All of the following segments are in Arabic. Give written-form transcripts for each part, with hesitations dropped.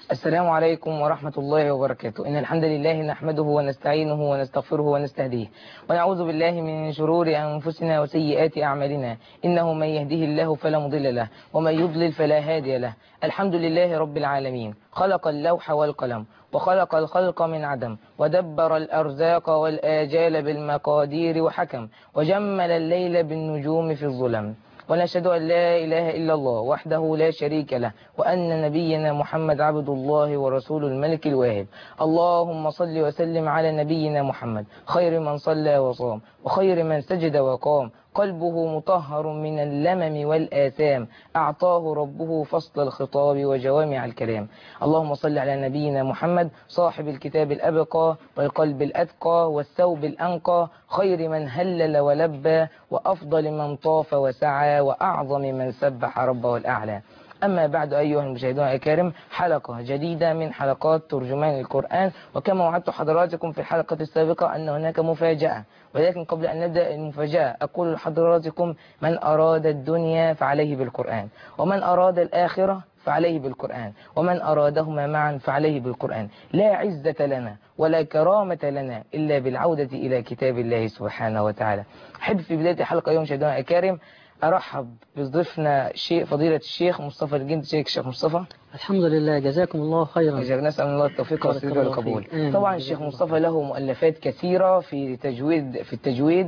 السلام عليكم ورحمة الله وبركاته. إن الحمد لله نحمده ونستعينه ونستغفره ونستهديه ونعوذ بالله من شرور أنفسنا وسيئات أعمالنا. إنه من يهده الله فلا مضل له ومن يضلل فلا هادي له. الحمد لله رب العالمين، خلق اللوح والقلم وخلق الخلق من عدم ودبر الأرزاق والآجال بالمقادير وحكم وجمل الليل بالنجوم في الظلم. ونشهد أن لا إله إلا الله وحده لا شريك له وأن نبينا محمد عبد الله ورسول الملك الواهب. اللهم صل وسلم على نبينا محمد، خير من صلى وصام وخير من سجد وقام، قلبه مطهر من اللمم والآثام، أعطاه ربه فصل الخطاب وجوامع الكلام. اللهم صل على نبينا محمد صاحب الكتاب الأبقى والقلب الأتقى والثوب الأنقى، خير من هلل ولبى وأفضل من طاف وسعى وأعظم من سبح ربه الأعلى. أما بعد أيها المشاهدون الكرام، حلقة جديدة من حلقات ترجمان القرآن. وكما وعدت حضراتكم في الحلقة السابقة أن هناك مفاجأة، ولكن قبل أن نبدأ المفاجأة أقول لحضراتكم: من أراد الدنيا فعليه بالقرآن، ومن أراد الآخرة فعليه بالقرآن، ومن أرادهما معا فعليه بالقرآن. لا عزة لنا ولا كرامة لنا إلا بالعودة إلى كتاب الله سبحانه وتعالى. أحب في بداية الحلقة يوم مشاهدينا الكرام أرحب بضيفنا فضيلة الشيخ مصطفى الجند. الشيخ مصطفى، الحمد لله، جزاكم الله خيرا. نسأل الله التوفيق والسداد والقبول. طبعا الشيخ مصطفى له مؤلفات كثيرة في التجويد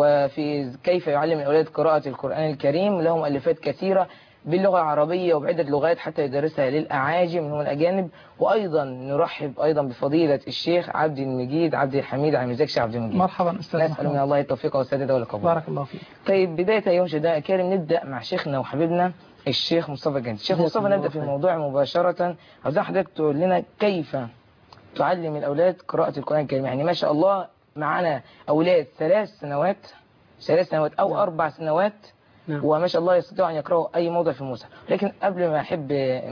وفي كيف يعلم الأولاد قراءة القرآن الكريم. له مؤلفات كثيرة باللغة العربية وبعدة لغات حتى يدرسها للأعاجم هم الأجانب. وأيضا نرحب أيضا بفضيلة الشيخ عبد المجيد عبد الحميد عبد المزكش عبد المجيد. مرحبا أستاذ محمد. نسأل من الله التوفيق والسداد والقبول. بارك الله فيك. طيب بداية يوم شداء كريم نبدأ مع شيخنا وحبيبنا الشيخ مصطفى الجند. الشيخ مصطفى، نبدأ في الموضوع مباشرة. عاوز حضرتك تقول لنا كيف تعلم الأولاد قراءة القرآن الكريم. يعني ما شاء الله معنا أولاد 3 سنوات أو 4 سنوات، وما شاء الله يستطيعوا أن يقرأوا أي موضع في المصحف. لكن قبل ما أحب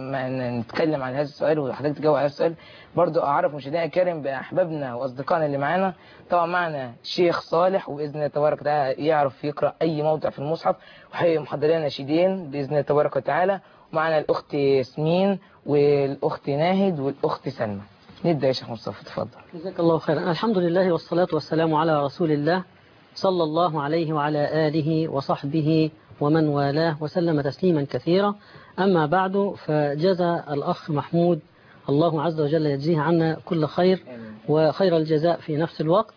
نتكلم عن هذا السؤال وحضرتك تجاوب على السؤال، برضو أعرف مشاهدينا الكريم بأحبابنا وأصدقائنا اللي معانا. طبعا معنا شيخ صالح وبإذن الله تبارك وتعالى يعرف يقرأ أي موضع في المصحف، وهي محضرين نشيدين بإذن الله تبارك وتعالى. ومعنا الأخت ياسمين والأخت ناهد والأخت سلمى. نبدأ يا شيخ مصطفى، تفضل. جزاك الله خيرا. الحمد لله والصلاة والسلام على رسول الله صلى الله عليه وعلى آله وصحبه ومن والاه وسلم تسليما كثيرا. أما بعد، فجزى الأخ محمود الله عز وجل يجزيه عنا كل خير وخير الجزاء في نفس الوقت،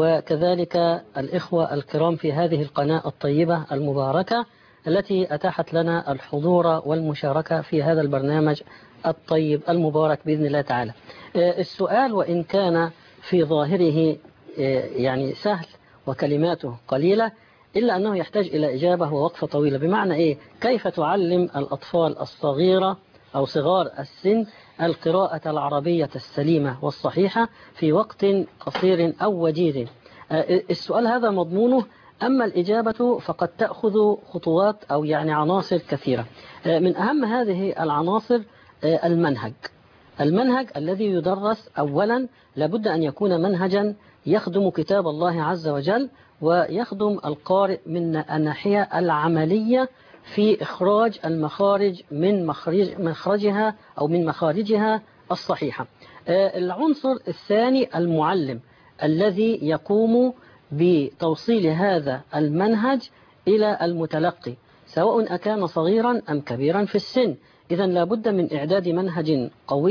وكذلك الإخوة الكرام في هذه القناة الطيبة المباركة التي أتاحت لنا الحضور والمشاركة في هذا البرنامج الطيب المبارك بإذن الله تعالى. السؤال وإن كان في ظاهره يعني سهل وكلماته قليلة، إلا أنه يحتاج إلى إجابة ووقفة طويلة. بمعنى إيه؟ كيف تعلم الأطفال الصغيرة أو صغار السن القراءة العربية السليمة والصحيحة في وقت قصير أو وجيز؟ السؤال هذا مضمونه، أما الإجابة فقد تأخذ خطوات أو يعني عناصر كثيرة. من أهم هذه العناصر المنهج الذي يدرس. أولا لابد أن يكون منهجا يخدم كتاب الله عز وجل ويخدم القارئ من الناحية العملية في إخراج المخارج من مخرجها أو من مخارجها الصحيحة. العنصر الثاني المعلم الذي يقوم بتوصيل هذا المنهج إلى المتلقي، سواء أكان صغيرا أم كبيرا في السن. إذن لابد من إعداد منهج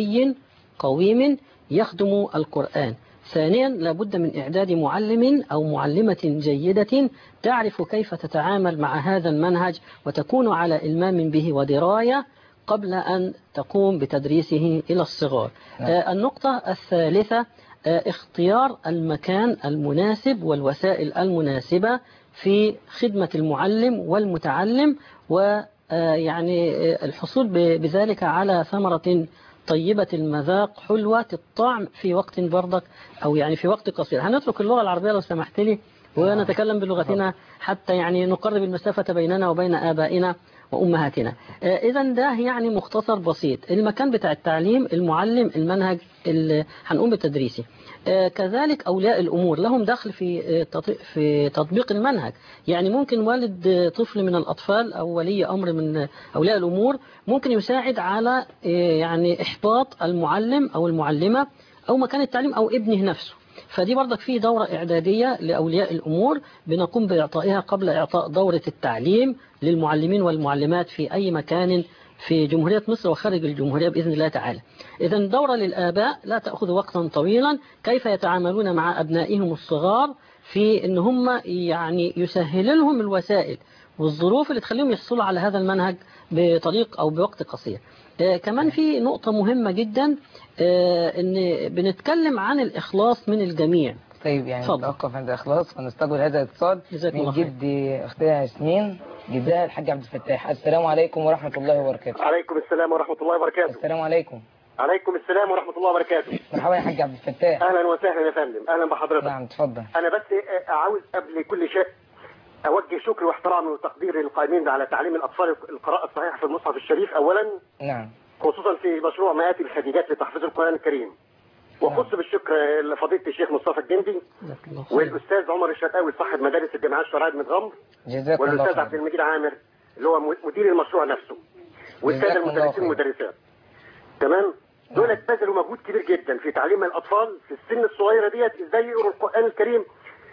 قويم يخدم القرآن. ثانيا لابد من إعداد معلم أو معلمة جيدة تعرف كيف تتعامل مع هذا المنهج وتكون على إلمام به ودراية قبل أن تقوم بتدريسه إلى الصغار. النقطة الثالثة اختيار المكان المناسب والوسائل المناسبة في خدمة المعلم والمتعلم، ويعني الحصول بذلك على ثمرة طيبة المذاق حلوة الطعم في وقت برضك أو يعني في وقت قصير. هنترك اللغة العربية لو سمحت لي ونتكلم بلغتنا حتى يعني نقرب المسافة بيننا وبين آبائنا وأمهاتنا. إذا ده يعني مختصر بسيط. المكان بتاع التعليم، المعلم، المنهج اللي هنقوم بتدريسه. كذلك أولياء الأمور لهم دخل في تطبيق المنهج. يعني ممكن والد طفل من الأطفال أو ولي أمر من أولياء الأمور ممكن يساعد على يعني إحباط المعلم أو المعلمة أو مكان التعليم أو ابنه نفسه. فدي برضك في دورة إعدادية لأولياء الأمور بنقوم بإعطائها قبل إعطاء دورة التعليم للمعلمين والمعلمات في أي مكان في جمهورية مصر وخارج الجمهورية بإذن الله تعالى. إذا دورة للآباء لا تأخذ وقتا طويلا، كيف يتعاملون مع أبنائهم الصغار في أن هم يعني يسهل لهم الوسائل والظروف اللي تخليهم يحصلوا على هذا المنهج بطريق أو بوقت قصير. كمان في نقطة مهمة جدا، ان بنتكلم عن الإخلاص من الجميع. طيب يعني نتوقف عند الإخلاص ونستقبل هذا الاتصال من جدي أختها ياسمين، جدها الحاج عبد الفتاح. السلام عليكم ورحمة الله وبركاته. عليكم السلام ورحمة الله وبركاته. السلام عليكم. عليكم السلام ورحمة الله وبركاته. مرحبا يا حاج عبد الفتاح. أهلا وسهلا يا فندم، أهلا بحضرتك. نعم تفضل. أنا بس عاوز قبل كل شيء أوجه شكر واحترامي وتقدير للقائمين على تعليم الأطفال القراءة الصحيحة في المصحف الشريف أولا. نعم. خصوصا في مشروع مآتي الخديجات لتحفيظ القرآن الكريم. وخص بالشكر لفضيلة الشيخ مصطفى الجندي والأستاذ عمر الشرقاوي صاحب مدارس الجامعات الشرعية بن غمر، والأستاذ عبد المجيد عامر اللي هو مدير المشروع نفسه، والسادة المدرسين والمدرسات. تمام؟ دول بذلوا مجهود كبير جدا في تعليم الأطفال في السن الصغيرة ديت ازاي يقروا القرآن الكريم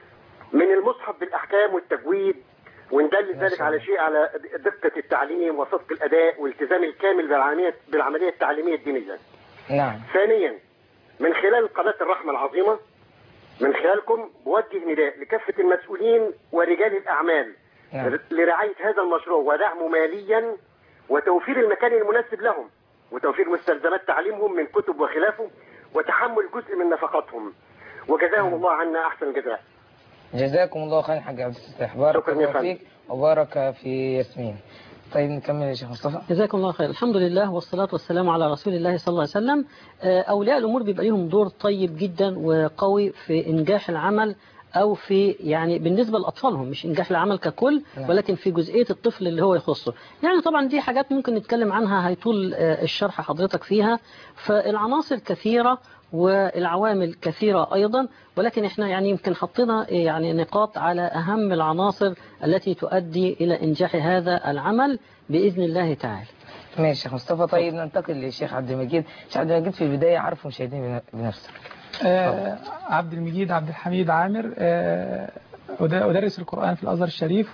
من المصحف بالأحكام والتجويد، وندل ذلك على شيء على دقة التعليم وصدق الأداء والالتزام الكامل بالعملية التعليمية الدينية. نعم. ثانيا، من خلال قناة الرحمة العظيمة من خلالكم بوجه نداء لكافة المسؤولين ورجال الأعمال لرعاية هذا المشروع ودعمه ماليا وتوفير المكان المناسب لهم وتوفير مستلزمات تعليمهم من كتب وخلافه وتحمل جزء من نفقاتهم، وجزاهم الله عنا أحسن الجزاء. جزاكم الله خيرا حاج عبد الفتاح، بارك الله فيك وبارك في ياسمين. طيب نكمل يا شيخ مصطفى. جزاكم الله خير. الحمد لله والصلاة والسلام على رسول الله صلى الله عليه وسلم. أولياء الأمور بيبقى لهم دور طيب جدا وقوي في إنجاح العمل، أو في يعني بالنسبة لأطفالهم، مش إنجاح العمل ككل ولكن في جزئية الطفل اللي هو يخصه. يعني طبعا دي حاجات ممكن نتكلم عنها هيطول الشرح حضرتك فيها، فالعناصر كثيرة والعوامل كثيرة أيضا، ولكن احنا يعني يمكن حطينا يعني نقاط على أهم العناصر التي تؤدي إلى إنجاح هذا العمل بإذن الله تعالى. ماشي شيخ مصطفى. طيب ننتقل للشيخ عبد المجيد. شيخ عبد المجيد في البداية عرفوا مشاهدين بنفسك. عبد المجيد عبد الحميد عامر، أدرس القرآن في الأزهر الشريف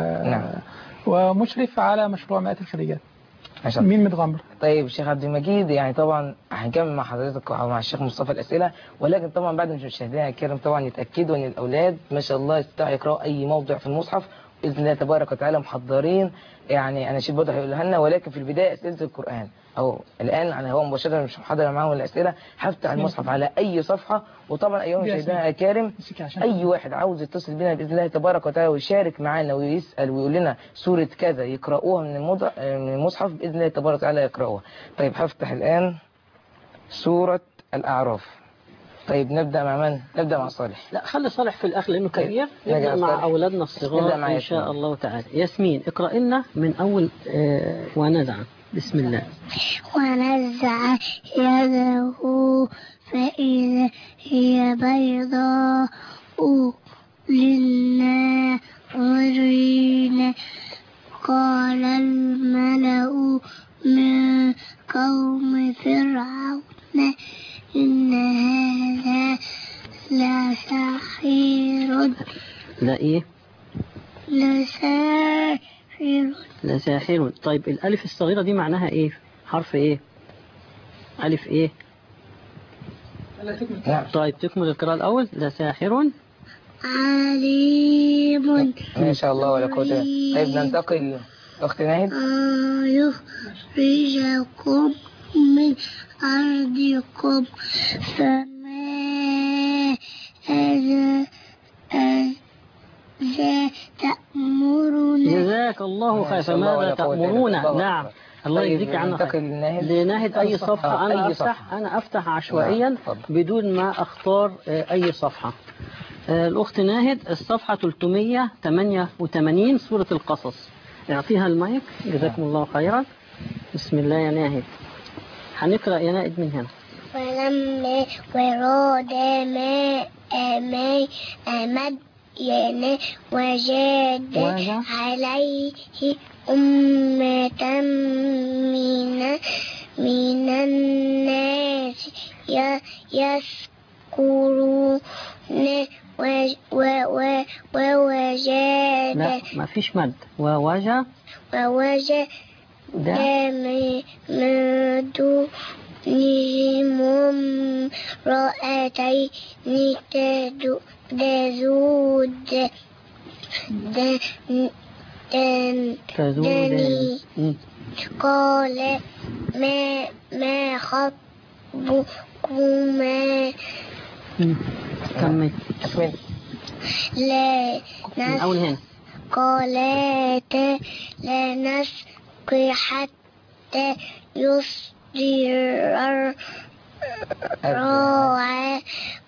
ومشرف على مشروع مائة الخديجات من متغمر. طيب الشيخ عبد المجيد، يعني طبعا هنكمل مع حضرتك ومع الشيخ مصطفى الأسئلة، ولكن طبعا بعد ما مشاهدينا الكرام طبعا يتأكدوا ان الأولاد ما شاء الله يستطيعوا يقرأوا أي موضع في المصحف بإذن الله تبارك وتعالى، محضرين يعني أنا شيء برضه هيقولها لنا، ولكن في البداية أسئلة القرآن أو الآن يعني هو مباشرة مش محضر معاهم الأسئلة، هفتح المصحف على أي صفحة. وطبعا أيها المشاهدين الكرام أي واحد عاوز يتصل بنا بإذن الله تبارك وتعالى ويشارك معنا ويسأل ويقول لنا سورة كذا يقرأوها من المصحف بإذن الله تبارك وتعالى يقرأوها. طيب هفتح الآن سورة الأعراف. طيب نبدأ مع من؟ نبدأ مع صالح. لا خلي صالح في الأخر لأنه كبير. نبدأ مع أولادنا الصغار إن شاء الله تعالى. ياسمين اقرأ لنا من أول ونزع. بسم الله. ونزع يده فإذا هي بيضاء للناظرين قال الملأ من قوم فرعون إن هذا لساحر. لا إيه؟ لساحر. طيب الألف الصغيرة دي معناها إيه؟ حرف إيه؟ ألف إيه؟ طيب تكمل القراءة الأول. لساحر عليم. ما شاء الله ولا قوة. طيب ننتقل أخت ناهد. يخرجكم من أرضكم فما تأمرون. جزاك الله خير. فماذا تأمرون؟ نعم الله يجزيك عنه خير. لناهد أي صفحة. أنا أفتح عشوائيا بدون ما أختار أي صفحة. الأخت ناهد الصفحة 388 سورة القصص. اعطيها المايك. جزاكم الله خيرا. بسم الله يا ناهد. هنقرأ يا نائد من هنا. فلما وراد ماء مدين وجاد عليه أمة من الناس يذكرون ووجاد. لا ما فيش مد. ووجد من دونهم امرأتين تذودان قال ما خطبكما كمل. لا من أول هنا. قالتا لا نسقي حتى يصدر الرعاء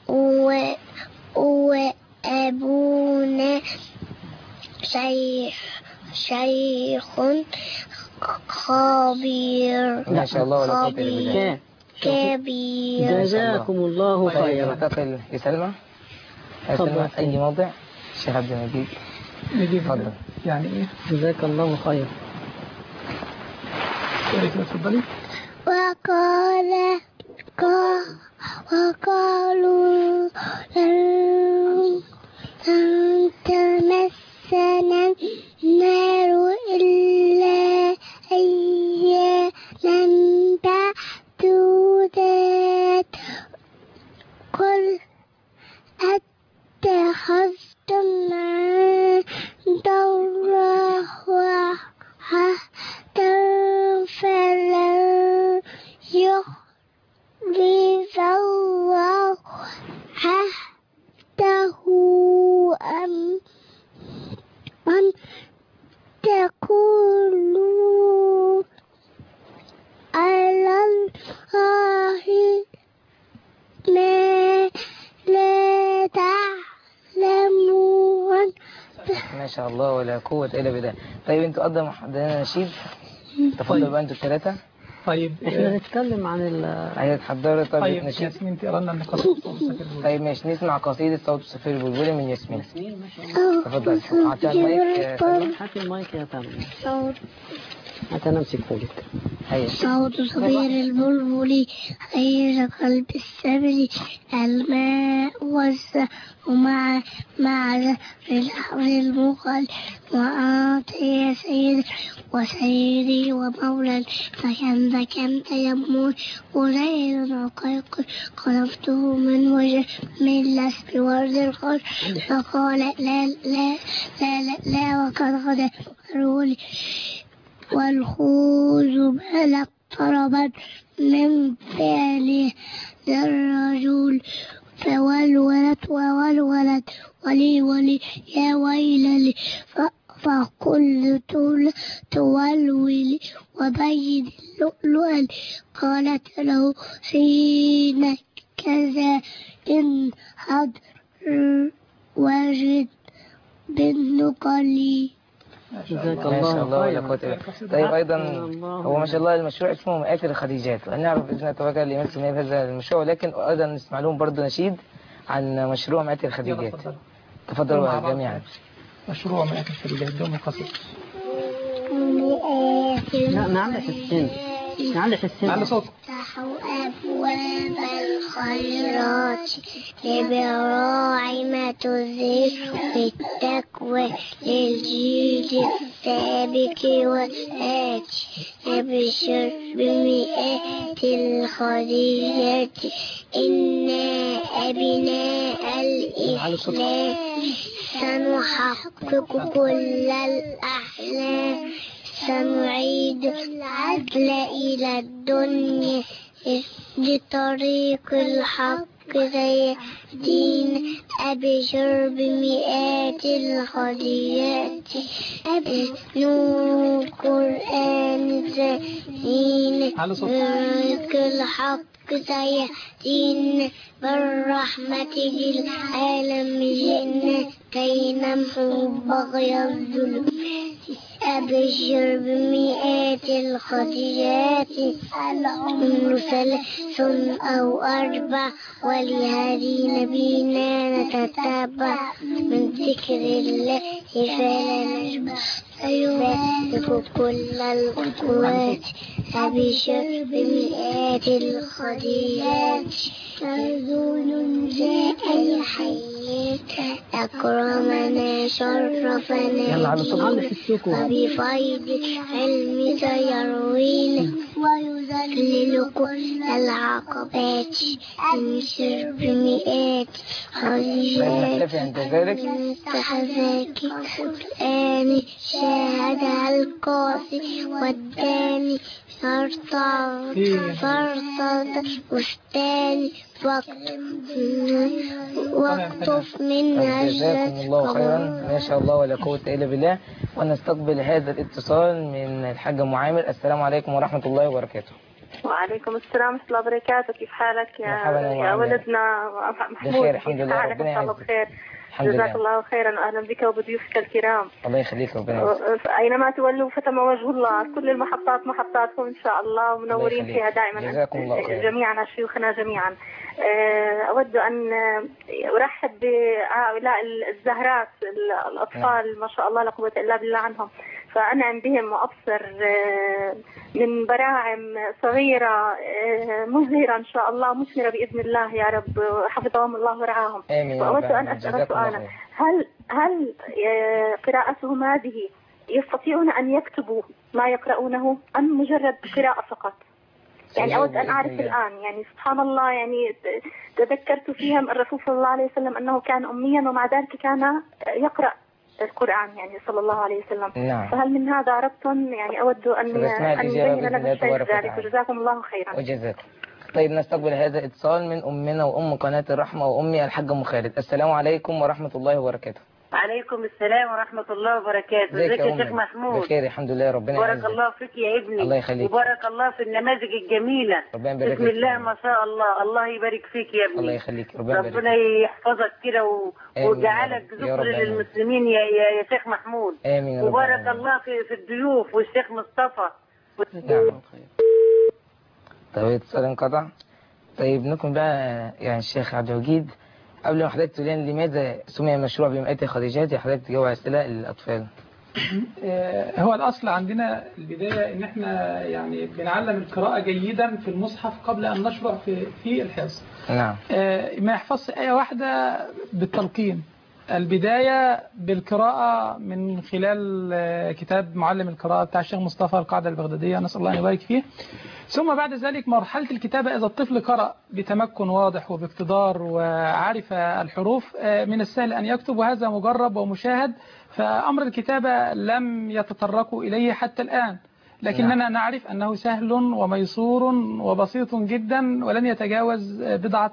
وأبونا شيخ خبير. ما شاء الله ولا قوة إلا بالله. كبير. جزاكم الله خيرا. ننتقل لسلمى. سلمى أي موضع؟ الشيخ عبد المجيد تفضل. يعني إيه؟ جزاك الله خيرا. تفضلي. وقالوا لن تمسنا النار إلا أياما معدودات قل أتخذتم عند الله عهدا فلن يخلف الله عهده أم تقولوا على الله ما لا تعلمون. ما شاء الله ولا قوة إلا بالله. طيب انتوا قدموا حضرنا نشيد. تفضلوا بقى انتوا الثلاثة. طيب احنا نتكلم عن عايز تحضروا طيب نشيد. ياسمين تقرا لنا النقاط صوت الصفير. طيب ماشي نسمع قصيدة صوت الصفير البلبلي من ياسمين. ما شاء الله. تفضل. هاتي المايك يا سلمى. هات المايك يا تامر. صوت أنا أمسكه لك. صوت صغير البلبل غير قلب السبل الماء ومع الأحر المقل وأعطي يا سيد وسيدي ومولا فكم تيمون قليل عقيق قلبته من وجه من لسب ورد الخر فقال لا لا لا لا, لا وقد غدا رولي والخوذ بلغ طربا من فعله الرجل فولولت ولي يا ويلي فكل تولولي وبيد اللؤلؤ قالت له حين كذا إن حضر وجد بالنقل. ما شاء الله ولا قوة إلا بالله. طيب أيضا هو ما شاء الله المشروع اسمه مآتي الخديجات وهنعرف بإذن الله تبارك لمثل ما هذا المشروع ولكن أيضا نسمع لهم برضه نشيد عن مشروع مآتي الخديجات. تفضلوا جميعا. مشروع مآتي الخديجات دوم القصيد. نعم حسين. نعم حسين. نعم صوت. افتحوا أبواب الخيرات لبراعم تزيد بالتقوى للجيل السابق والآتي أبشر بمئات الخديجات إنا أبناء الإسلام سنحقق كل الأحلام سنعيد العدل إلى الدنيا بطريق الحق زي دين أبشر بمئات الخديات نور القرآن زين طريق الحق زي دين بالرحمة للعالم جئنا كي نمحو بغي الظلم أبشر بمئات الخطيئات العمر 3 أو 4 ولهذه نبينا نتتبع من ذكر الله فلا نشبع يبارك كل القوات أبشر بمئات الخطيئات رسول جاء الحياة أكرمنا شرفنا وبفيض علم سيروينا ويذلل كل العقبات أبشر بمئات خطيئات مستحذاك الآن شاهدها القاسي والداني فرطة وستاني واقطف منها. جزاكم الله خيرا، ما شاء الله ولا قوة إلا بالله. ونستقبل هذا الاتصال من الحاج أم عامر. السلام عليكم ورحمة الله وبركاته. وعليكم السلام ورحمة الله وبركاته. كيف حالك يا ولدنا محمود؟ بخير الحمد لله، ربنا يعزك. بخير جزاك الله خيرا، واهلا بك وبضيوفك الكرام. الله يخليك ربنا يعزك. اينما تولوا فتم وجه الله، كل المحطات محطاتكم ان شاء الله ومنورين فيها دائما. جزاكم الله خيرا جميعا شيوخنا جميعا. اود ان ارحب بهؤلاء الزهرات الاطفال ما شاء الله لا قوة الا بالله عنهم، فأنعم بهم وأبصر من براعم صغيرة مزهرة إن شاء الله، مثمرة بإذن الله يا رب، حفظهم الله ورعاهم. وأود أن أسأل سؤالا، هل قراءتهم هذه يستطيعون أن يكتبوا ما يقرؤونه أم مجرد قراءة فقط؟ يعني أود أن أعرف الآن. يعني سبحان الله، يعني تذكرت فيها الرسول صلى الله عليه وسلم أنه كان أميا ومع ذلك كان يقرأ القرآن يعني صلى الله عليه وسلم. نعم. فهل من هذا عرفتم؟ يعني أود أن يبين لنا الشيء ذلك، وجزاكم الله خيرا. وجزاكم. طيب نستقبل هذا اتصال من أمنا وأم قناة الرحمة وأمي الحاجة أم خالد. السلام عليكم ورحمة الله وبركاته. وعليكم السلام ورحمة الله وبركاته. ازيك يا شيخ محمود؟ بخير الحمد لله، ربنا يعزك. بارك الله فيك يا ابني. الله يخليك. وبارك الله في النماذج الجميلة. ربنا يبارك فيك. بسم الله ما شاء الله، الله يبارك فيك يا ابني. الله يخليك، ربنا يحفظك كده ويجعلك ذكر للمسلمين يا شيخ محمود. آمين. وبارك الله في الضيوف والشيخ مصطفى. نعم. طيب اتصال انقطع. طيب نكمل بقى يعني الشيخ عبد الوجيد، قبل ما حضرتك تقول لنا لماذا سمي المشروع بمئات الخديجات، حضرتك تجاوب على أسئلة للأطفال. هو الأصل عندنا البداية إن إحنا يعني بنعلم القراءة جيدا في المصحف قبل أن نشرع في الحفظ. نعم. ما يحفظش آية واحدة بالتلقين. البداية بالقراءة من خلال كتاب معلم القراءة بتاع الشيخ مصطفى القاعدة البغدادية، نسأل الله أن يبارك فيه. ثم بعد ذلك مرحلة الكتابة، إذا الطفل قرأ بتمكن واضح وباقتدار وعرف الحروف من السهل أن يكتب، وهذا مجرب ومشاهد. فأمر الكتابة لم يتطرقوا إليه حتى الآن، لكننا نعرف أنه سهل وميسور وبسيط جدا، ولن يتجاوز بضعة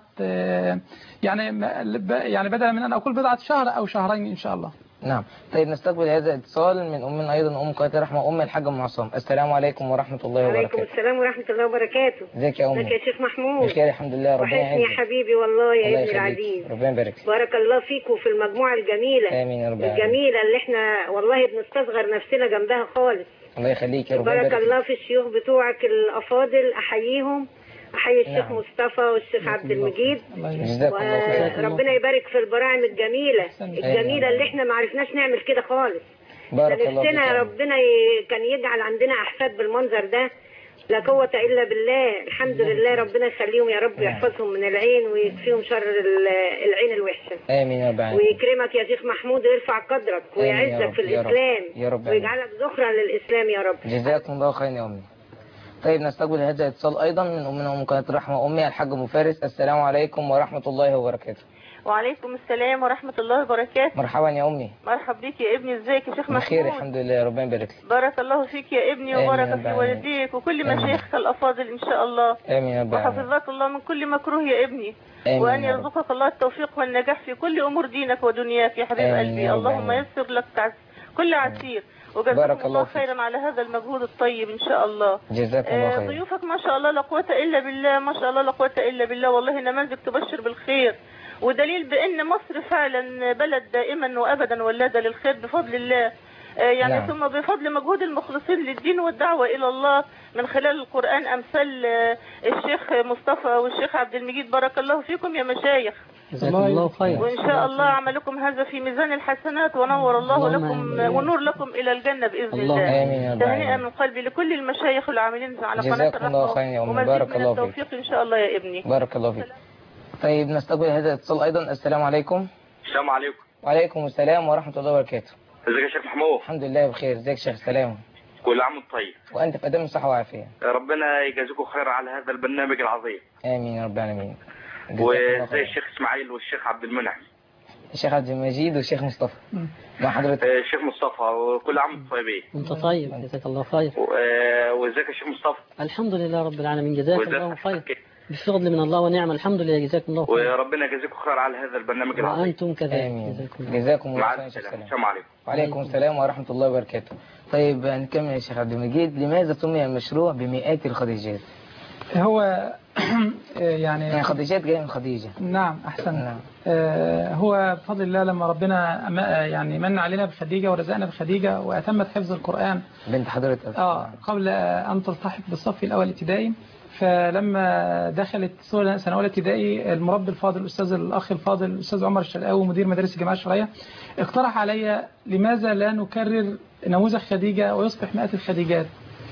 يعني بدلا من أن أقول بضعة شهر أو شهرين إن شاء الله. نعم. طيب نستقبل هذا الاتصال من أمنا أيضا أم قناة الرحمة أم الحاجة أم عصام. السلام عليكم ورحمة الله وبركاته. وعليكم السلام ورحمة الله وبركاته. ازيك يا أم؟ ازيك يا شيخ محمود؟ بخير الحمد لله، ربنا يعزك. وحشني يا حبيبي والله يا ابني العزيز. ربنا يبارك فيك. بارك الله فيك وفي المجموعة الجميلة. آمين يا رب الجميلة اللي احنا والله بنستصغر نفسنا جنبها خالص. الله يخليك يا رب. بارك الله في الشيوخ بتوعك الأفاضل، أحييهم، أحيي الشيخ مصطفى والشيخ عبد المجيد، وربنا يبارك في البراعم الجميلة اللي احنا ما عرفناش نعمل كده خالص. نفسنا ربنا كان يجعل عندنا أحفاد بالمنظر ده، لا قوة إلا بالله. الحمد لله، ربنا يخليهم يا رب ويحفظهم من العين ويكفيهم شر العين الوحشة. آمين يا رب. ويكرمك يا شيخ محمود ويرفع قدرك ويعزك في الإسلام يا رب، ويجعلك ذخرا للإسلام يا رب. جزاكم الله خيرا يا أمي. طيب نستقبل هذا الاتصال أيضا من أمنا أم قناة الرحمة أمي الحاجة أم فارس. السلام عليكم ورحمة الله وبركاته. وعليكم السلام ورحمة الله وبركاته. مرحبا يا أمي. مرحبا بك يا ابني، ازيك يا شيخ محمود؟ بخير الحمد لله، ربنا يبارك فيك. بارك الله فيك يا ابني وبارك في والديك وكل مشايخك الأفاضل إن شاء الله. آمين يا رب. وحفظك الله من كل مكروه يا ابني. وأن يرزقك الله التوفيق والنجاح في كل أمور دينك ودنياك يا حبيب قلبي. اللهم يسر لك كل عسير، وجزاكم الله خيرا على هذا المجهود الطيب إن شاء الله. جزاكم الله خيرا. ضيوفك ما شاء الله لا قوة إلا بالله، ما شاء الله لا قوة إلا بالله، والله نماذج تبشر بالخير، ودليل بأن مصر فعلا بلد دائما وأبدا ولادة للخير بفضل الله. يعني نعم. ثم بفضل مجهود المخلصين للدين والدعوة إلى الله من خلال القرآن أمثال الشيخ مصطفى والشيخ عبد المجيد، بارك الله فيكم يا مشايخ. جزاكم الله خير. وإن شاء الله عملكم هذا في ميزان الحسنات، ونور الله لكم ونور لكم إلى الجنة بإذن الله. آمين. تهنئا من قلبي لكل المشايخ العاملين على قناة الرحمة، ومزيد من التوفيق إن شاء الله يا ابني. بارك الله فيك. طيب نستقبل هذا الاتصال أيضا. السلام عليكم. السلام عليكم. وعليكم السلام ورحمة الله وبركاته. ازيك يا شيخ محمود؟ الحمد لله بخير. ازيك يا شيخ سلام؟ كل عام وانت طيب. وأنت في أدام الصحة والعافية. ربنا يجازيكم خير على هذا البرنامج العظيم. آمين يا رب العالمين. وزي الشيخ اسماعيل والشيخ عبد المنعم. الشيخ عبد المجيد والشيخ مصطفى. مع حضرتك. الشيخ مصطفى، وكل عام وانتم طيبين. انت طيب، جزاك الله خير. وازيك يا شيخ مصطفى؟ الحمد لله رب العالمين، جزاك الله خير. بفضل من الله ونعم، الحمد لله، جزاكم الله خير. وربنا يجازيكم خير على هذا البرنامج العظيم. وانتم كذلك. جزاكم الله خير. السلام عليكم. وعليكم السلام ورحمة الله وبركاته. طيب نكمل يا شيخ عبد المجيد. لماذا سمي المشروع بمئات الخديجات؟ هو يعني خديجات جاية من خديجة. نعم أحسن. نعم. هو بفضل الله لما ربنا يعني من علينا بخديجة ورزقنا بخديجة وأتمت حفظ القرآن بنت حضرتك قبل أن تلتحق بالصف الأول ابتدائي، فلما دخلت سنة أولى ابتدائي المربي الفاضل الأستاذ الأخ الفاضل الأستاذ عمر الشرقاوي مدير مدارس الجامعة الشرعية اقترح علي لماذا لا نكرر نموذج خديجة ويصبح مئات الخديجات.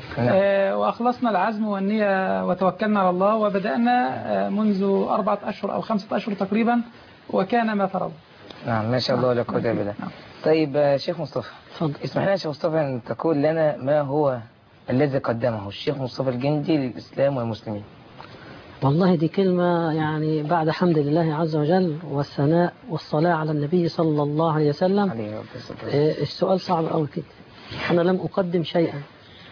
وأخلصنا العزم والنية وتوكلنا على الله، وبدأنا منذ 4 أشهر أو 5 أشهر تقريبا، وكان ما ترى. نعم ما شاء الله لا قوة إلا بالله. طيب شيخ مصطفى، اسمح لنا يا شيخ مصطفى أن تقول لنا ما هو الذي قدمه الشيخ مصطفى الجندي للإسلام والمسلمين. والله دي كلمة يعني بعد حمد لله عز وجل والثناء والصلاة على النبي صلى الله عليه وسلم. السؤال صعب أوي كده. أنا لم أقدم شيئا،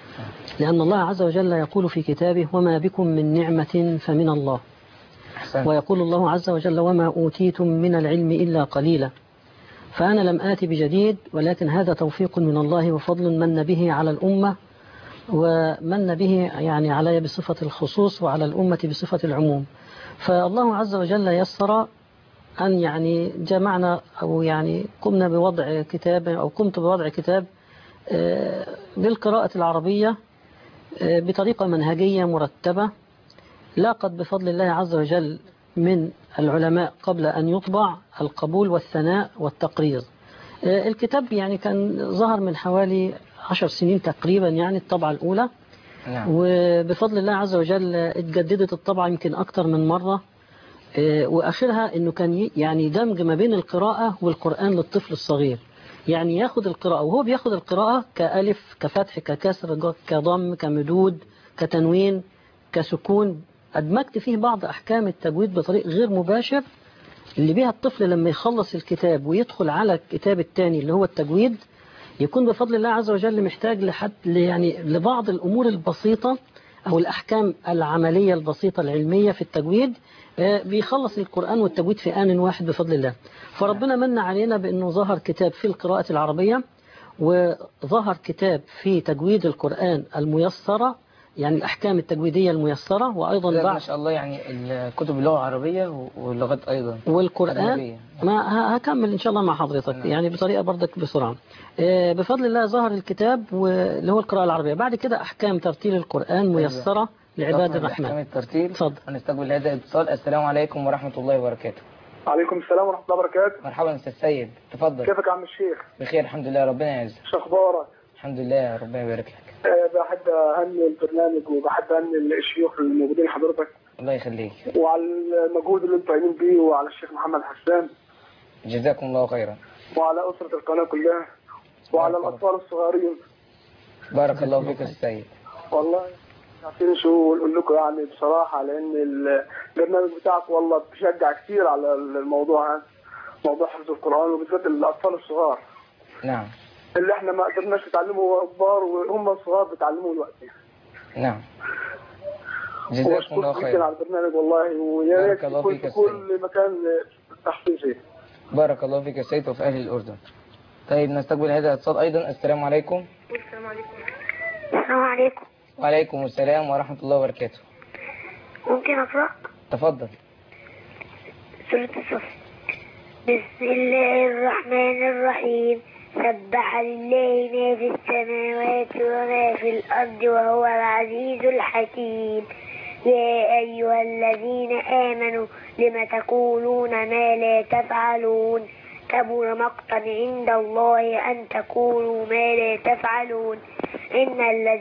لأن الله عز وجل يقول في كتابه: وما بكم من نعمة فمن الله. ويقول الله عز وجل: وما أوتيتم من العلم إلا قليلا. فأنا لم آتي بجديد، ولكن هذا توفيق من الله وفضل من به على الأمة، ومن به يعني علي بصفة الخصوص وعلى الأمة بصفة العموم. فالله عز وجل يسر أن يعني جمعنا أو يعني قمنا بوضع كتاب أو قمت بوضع كتاب بالقراءة العربية بطريقة منهجية مرتبة، لاقت بفضل الله عز وجل من العلماء قبل أن يطبع القبول والثناء والتقرير. الكتاب يعني كان ظهر من حوالي 10 سنين تقريبا، يعني الطبعة الأولى. وبفضل الله عز وجل اتجددت الطبعة يمكن أكتر من مرة، وآخرها أنه كان يعني دمج ما بين القراءة والقرآن للطفل الصغير، يعني ياخد القراءة وهو بياخد القراءة كألف كفتح ككسر كضم كمدود كتنوين كسكون. أدمجت فيه بعض أحكام التجويد بطريق غير مباشر، اللي بيها الطفل لما يخلص الكتاب ويدخل على الكتاب الثاني اللي هو التجويد يكون بفضل الله عز وجل محتاج يعني لبعض الأمور البسيطة أو الأحكام العملية البسيطة العلمية في التجويد، بيخلص القرآن والتجويد في آن واحد بفضل الله. فربنا من علينا بأنه ظهر كتاب في القراءة العربية، وظهر كتاب في تجويد القرآن الميسرة، يعني الأحكام التجويدية الميسرة، وأيضا بعد ما شاء الله يعني الكتب اللغة العربية واللغات أيضا والقرآن. ما هكمل إن شاء الله مع حضرتك يعني بطريقة بردك بسرعة. بفضل الله ظهر الكتاب اللي هو القراءة العربية. بعد كده أحكام ترتيل القرآن ميسرة لعباد الرحمن. أحكام الترتيل. اتفضل. هنستقبل هذا الاتصال. السلام عليكم ورحمة الله وبركاته. عليكم السلام ورحمة الله وبركاته. مرحبا أستاذ سيد، تفضل. كيفك يا عم الشيخ؟ بخير الحمد لله، ربنا يعزك. شو أخبارك؟ الحمد لله، ربنا يبارك لك. بحب أهني البرنامج وبحب أهني الشيوخ الموجودين حضرتك. الله يخليك. وعلى المجهود اللي انتم قايمين بيه، وعلى الشيخ محمد حسان. جزاكم الله خيرا. وعلى أسرة القناة كلها، وعلى الأطفال الصغيرين. بارك الله فيك يا سيد. والله عارفين شو نقول لكم يعني بصراحة، لأن البرنامج بتاعك والله بشجع كثير على الموضوع هذا، موضوع حفظ القرآن وبالذات الأطفال الصغار. نعم. اللي احنا ما قدرناش نتعلمه كبار وهم الصغار بيتعلموه دلوقتي. نعم. جزاكم الله خير على البرنامج والله، ويا ريت يكون في كل مكان تحصيل شيء. بارك الله فيك يا سيد وفي أهل الأردن. طيب نستقبل هذا الاتصال أيضا. السلام عليكم. السلام عليكم. السلام عليكم. وعليكم السلام ورحمة الله وبركاته. ممكن أقرأ؟ تفضل. سورة الصف. بسم الله الرحمن الرحيم. سبح لله ما في السماوات وما في الأرض وهو العزيز الحكيم. يا أيها الذين آمنوا لم تقولون ما لا تفعلون كبر مقتا عند الله أن تقولوا ما لا تفعلون. إن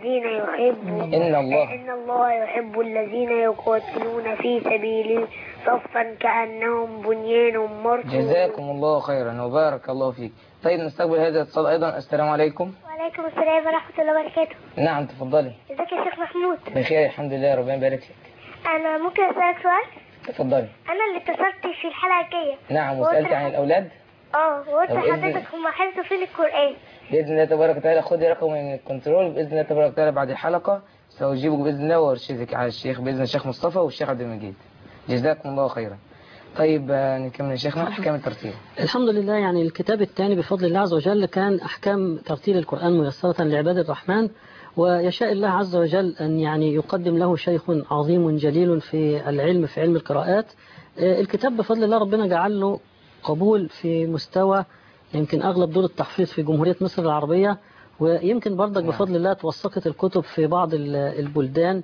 الله يحب الذين يقاتلون في سبيله صفا كأنهم بنيان مرصوص. جزاكم الله خيرا وبارك الله فيك. طيب نستقبل هذا الاتصال أيضا. السلام عليكم. وعليكم السلام ورحمة الله وبركاته. نعم تفضلي. ازيك يا شيخ محمود؟ بخير الحمد لله ربنا يبارك فيك. أنا ممكن أسألك سؤال؟ تفضلي. أنا اللي اتصلت في الحلقة الجاية. نعم وسألت عن الأولاد؟ وقلت لحضرتك هم حفظوا فين القرآن؟ بإذن الله تبارك وتعالى خدي رقم من الكنترول بإذن الله تبارك وتعالى بعد الحلقة سأجيبك بإذن الله وأرشدك على الشيخ بإذن الشيخ مصطفى والشيخ عبد المجيد. جزاكم الله خيرا. طيب نكمل يا شيخنا أحكام الترتيل. الحمد لله. يعني الكتاب الثاني بفضل الله عز وجل كان أحكام ترتيل القرآن ميسرة لعباد الرحمن، ويشاء الله عز وجل أن يعني يقدم له شيخ عظيم جليل في العلم في علم القراءات. الكتاب بفضل الله ربنا جعل له قبول في مستوى يمكن أغلب دور التحفيظ في جمهورية مصر العربية، ويمكن برضك بفضل الله توثقت الكتب في بعض البلدان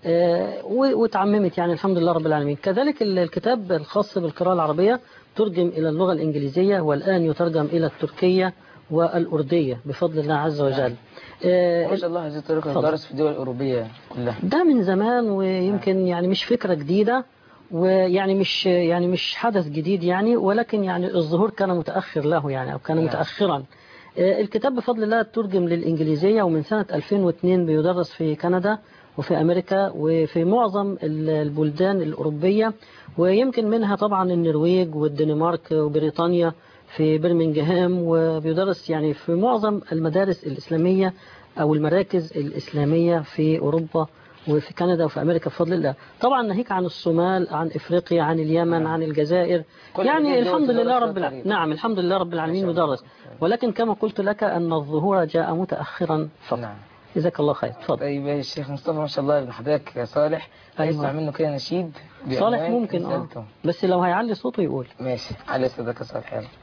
وتعممت يعني الحمد لله رب العالمين. كذلك الكتاب الخاص بالقراءة العربية ترجم إلى اللغة الإنجليزية والآن يترجم إلى التركية والأردية بفضل الله عز وجل. ما شاء الله هذه الطريقة درس في الدول الأوروبية كلها. ده من زمان ويمكن يعني مش فكرة جديدة ويعني مش حدث جديد يعني، ولكن يعني الظهور كان متأخر له يعني أو كان متأخرا. الكتاب بفضل الله ترجم للإنجليزية ومن سنة 2002 بيدرس في كندا وفي أمريكا وفي معظم البلدان الأوروبية، ويمكن منها طبعا النرويج والدنمارك وبريطانيا في برمنغهام، وبيدرس يعني في معظم المدارس الإسلامية أو المراكز الإسلامية في أوروبا وفي كندا وفي أمريكا بفضل الله. طبعا ناهيك عن الصومال، عن إفريقيا، عن اليمن، عن الجزائر، يعني الحمد لله رب العالمين. نعم الحمد لله رب العالمين يدرس، ولكن كما قلت لك أن الظهور جاء متأخرا فقط. نعم. جزاك الله خير. تفضل. طيب يا الشيخ مصطفى ما شاء الله ابن حضرتك يا صالح هيسمع منه كده نشيد. صالح ممكن بس لو هيعلي صوته يقول. ماشي علي صدق يا صالح. إن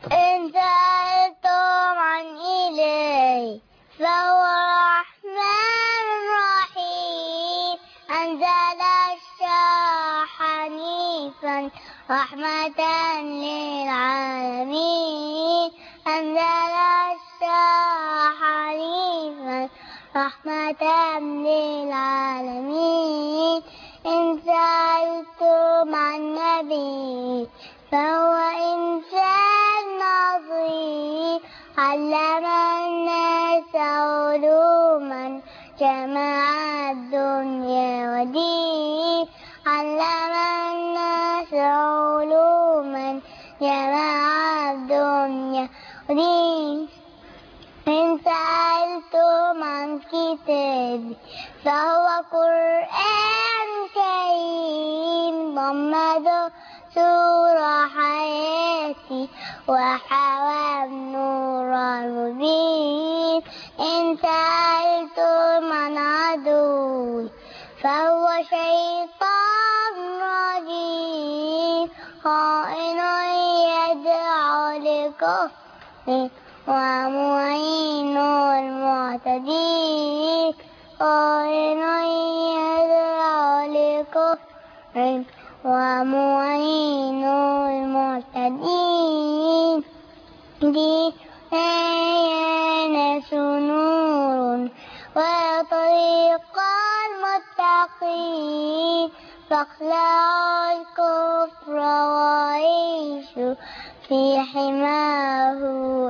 سألتم عن إلهي فهو الرحمن الرحيم أنزل الشرع حنيفا رحمة للعالمين أنزل الشرع حنيفا رحمة للعالمين. إن سألتم عن نبي فهو إنسان عظيم علم الناس علوما جمع الدنيا ودين علم الناس علوما جمع الدنيا ودين. إن سألتم عن كتابي فهو قرآن كريم ضمد سورة حياتي وحوى النور المبين. إن سألتم عن عدوي فهو شيطان رجيم خائن يدعو لكفر ومعين المعتدين خائن يدعو لكفر ومعين المعتدين. ديننا نور وطريق المتقين فاخلعوا الكفر وعيشوا في حماه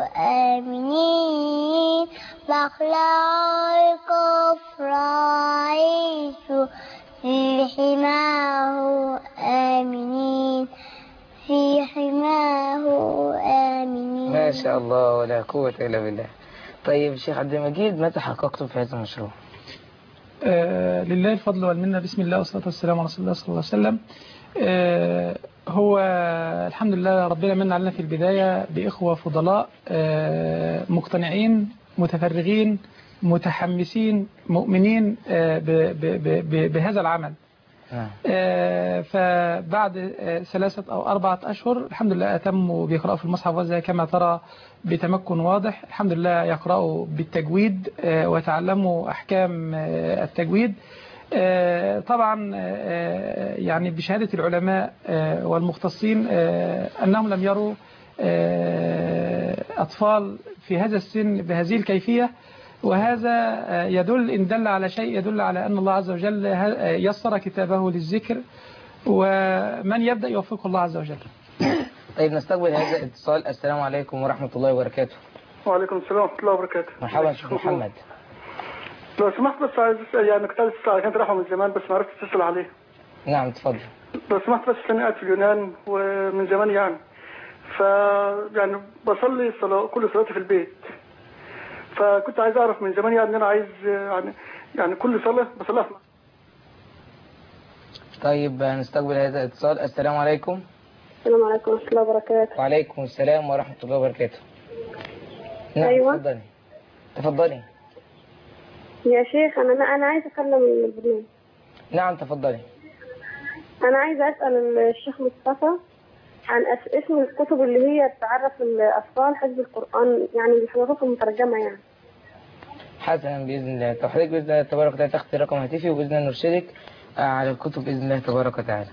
آمنين فاخلعوا الكفر وعيشوا في حماه آمنين في حماه آمنين. ما شاء الله ولا قوة إلا بالله. طيب الشيخ عبد المجيد متى حققتم في هذا المشروع؟ لله الفضل والمنة. بسم الله والصلاة والسلام على رسول الله صلى الله عليه وسلم. هو الحمد لله ربنا من علينا في البداية بإخوة فضلاء مقتنعين متفرغين متحمسين مؤمنين بهذا العمل. فبعد 3 أو 4 أشهر الحمد لله أتموا بيقرأوا في المصحف وزي كما ترى بتمكن واضح. الحمد لله يقرأوا بالتجويد ويتعلموا أحكام التجويد. طبعا يعني بشهادة العلماء والمختصين أنهم لم يروا أطفال في هذا السن بهذه الكيفية، وهذا يدل إن دل على شيء يدل على أن الله عز وجل يسر كتابه للذكر، ومن يبدأ يوفقه الله عز وجل. طيب نستقبل هذا الاتصال. السلام عليكم ورحمة الله وبركاته. وعليكم السلام ورحمة الله وبركاته. مرحبا شيخ محمد. لو سمحت بس عايز يعني كنت عايز أسأل، كانت رايحة من زمان بس ما عرفت أتصل عليه. نعم تفضل. لو سمحت بس أنا قاعد في اليونان ومن زمان يعني يعني بصلي كل صلاتي في البيت، فكنت عايز أعرف من زمان يعني أنا عايز يعني كل صلاة بصليها. طيب نستقبل هذا الاتصال. السلام عليكم. السلام عليكم ورحمة الله وبركاته. وعليكم السلام ورحمة الله وبركاته. نعم أيوة. تفضلي. يا شيخ أنا عايز أكلم البرنامج. نعم تفضلي. أنا عايز أسأل الشيخ مصطفى عن اسم الكتب اللي هي تعرف الأطفال حفظ القرآن، يعني بحروف مترجمة يعني. حسنا بإذن الله. حضرتك بإذن الله تبارك وتعالى تاخدي رقم هاتفي وبإذن الله نرشدك على الكتب بإذن الله تبارك وتعالى.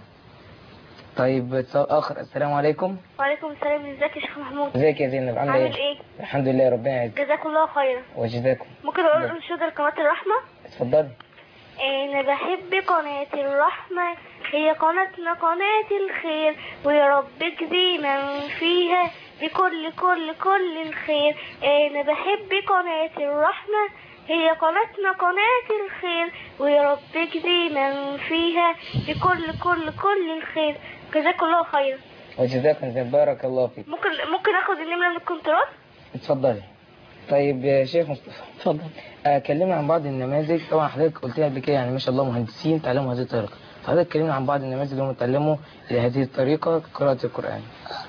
طيب اتصال آخر. السلام عليكم. وعليكم السلام. ازيك يا شيخ محمود؟ ازيك يا زينب عامله ايه؟ الحمد لله ربنا يعزك. جزاكم الله خيرا. وجزاكم. ممكن اقول انشوده لقناة الرحمة؟ اتفضلي. انا بحب قناة الرحمة، هي قناتنا قناة الخير، ويا رب اجزينا فيها بكل كل الخير. انا بحب قناة الرحمة، هي قناتنا قناة الخير، ويا رب اجزينا فيها بكل كل الخير. جزاك الله خيرا. وجزاكم بارك الله فيك. ممكن اخد النمرة من الكنترول؟ اتفضلي. طيب يا شيخ مصطفى اتفضل. كلمنا عن بعض النماذج. طبعا حضرتك قلت لي قبل كده يعني ما شاء الله مهندسين تعلموا هذه الطريقة، فحضرتك كلمنا عن بعض النماذج اللي هم اتعلموا هذه الطريقة قراءة القرآن.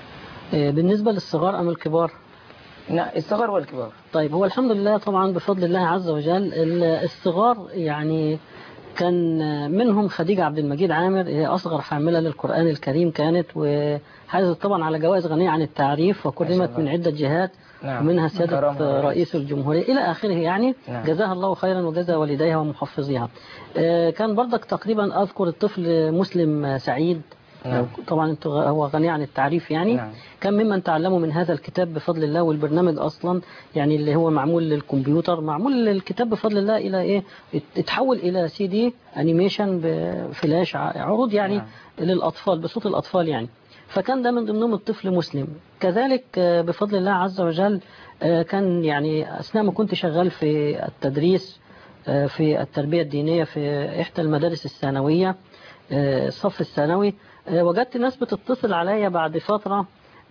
بالنسبة للصغار أم الكبار؟ لا الصغار والكبار. طيب هو الحمد لله طبعا بفضل الله عز وجل الصغار يعني كان منهم خديجة عبد المجيد عامر، هي أصغر حاملة للقرآن الكريم كانت، وحازت طبعا على جوائز غنية عن التعريف وكرمت من عدة جهات. نعم. ومنها سيادة رئيس الجمهورية إلى آخره يعني. نعم. جزاها الله خيرا وجزا والديها ومحفظيها. كان برضك تقريبا أذكر الطفل مسلم سعيد. نعم. طبعا هو غني عن التعريف يعني. نعم. كان ممن تعلموا من هذا الكتاب بفضل الله، والبرنامج أصلا يعني اللي هو معمول للكمبيوتر معمول الكتاب بفضل الله إلى إيه، اتحول إلى CD أنيميشن بفلاش عروض يعني. نعم. للأطفال بصوت الأطفال يعني. فكان ده من ضمنهم الطفل مسلم. كذلك بفضل الله عز وجل كان يعني أثناء ما كنت شغال في التدريس في التربية الدينية في إحدى المدارس الثانوية الصف الثانوي، وجدت ناس بتتصل عليا بعد فترة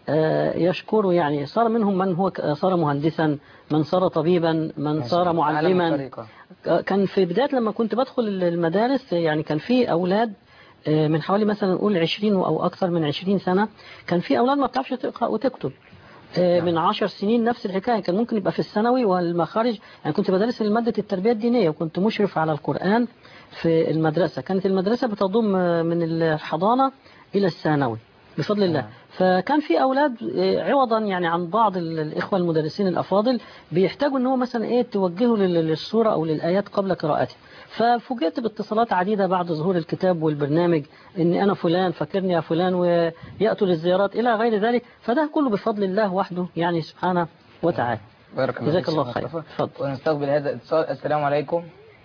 يشكروا يعني. صار منهم من هو صار مهندسا، من صار طبيبا، من صار معلما. كان في بداية لما كنت بدخل المدارس يعني كان في أولاد من حوالي مثلا نقول 20 أو أكثر من 20 سنة، كان في أولاد ما بتعرفش تقرأ وتكتب. من 10 سنين نفس الحكاية، كان ممكن يبقى في الثانوي والمخارج يعني. كنت بدرس مادة التربية الدينية وكنت مشرف على القرآن في المدرسة. كانت المدرسة بتضم من الحضانة إلى الثانوي بفضل الله. فكان في أولاد عوضا يعني عن بعض الإخوة المدرسين الأفاضل بيحتاجوا أنه مثلا إيه توجهوا للسورة أو للآيات قبل قراءته. ففوجئت باتصالات عديدة بعد ظهور الكتاب والبرنامج ان انا فلان فاكرني يا فلان، ويأتوا للزيارات الى غير ذلك. فده كله بفضل الله وحده يعني سبحانه وتعالى. بارك الله فيك. جزاك الله خير. اتفضل. ونستقبل هذا الاتصال. السلام عليكم.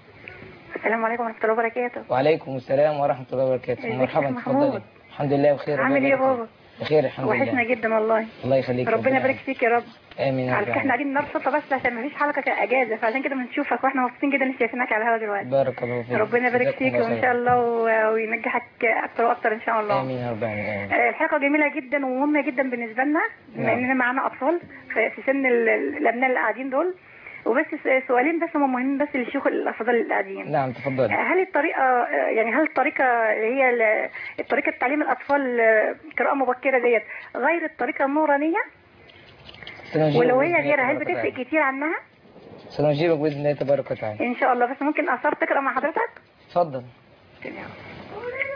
السلام عليكم ورحمة الله وبركاته. وعليكم السلام ورحمة الله وبركاته. مرحبا تفضلي. الحمد لله بخير. عامل ايه يا بابا؟ بخير الحمد لله. وحشنا جدا والله. الله يخليك. ربنا يبارك فيك يا رب. امين. على فكره احنا قاعدين النهارده صدفه بس عشان ما فيش حلقه اجازه، فعشان كده بنشوفك واحنا مبسوطين جدا ان شايفينك على الهوا دلوقتي. بارك الله فيك. ربنا يبارك فيك وان شاء الله وينجحك اكتر واكتر ان شاء الله. امين يا رب العالمين. الحلقه جميله جدا ومهمه جدا بالنسبه لنا بما اننا معانا اطفال في سن الابناء اللي قاعدين دول. وبس سؤالين بس هم مهمين بس للشيوخ الافاضل اللي قاعدين. نعم تفضلي. هل الطريقه اللي هي الطريقه تعليم الاطفال قراءه مبكره ديت غير الطريقه النورانيه؟ ولو هي غيرها هل بتفرق كتير عنها؟ سنجيبك باذن الله تبارك وتعالى ان شاء الله. بس ممكن اثار تقرا مع حضرتك؟ اتفضل.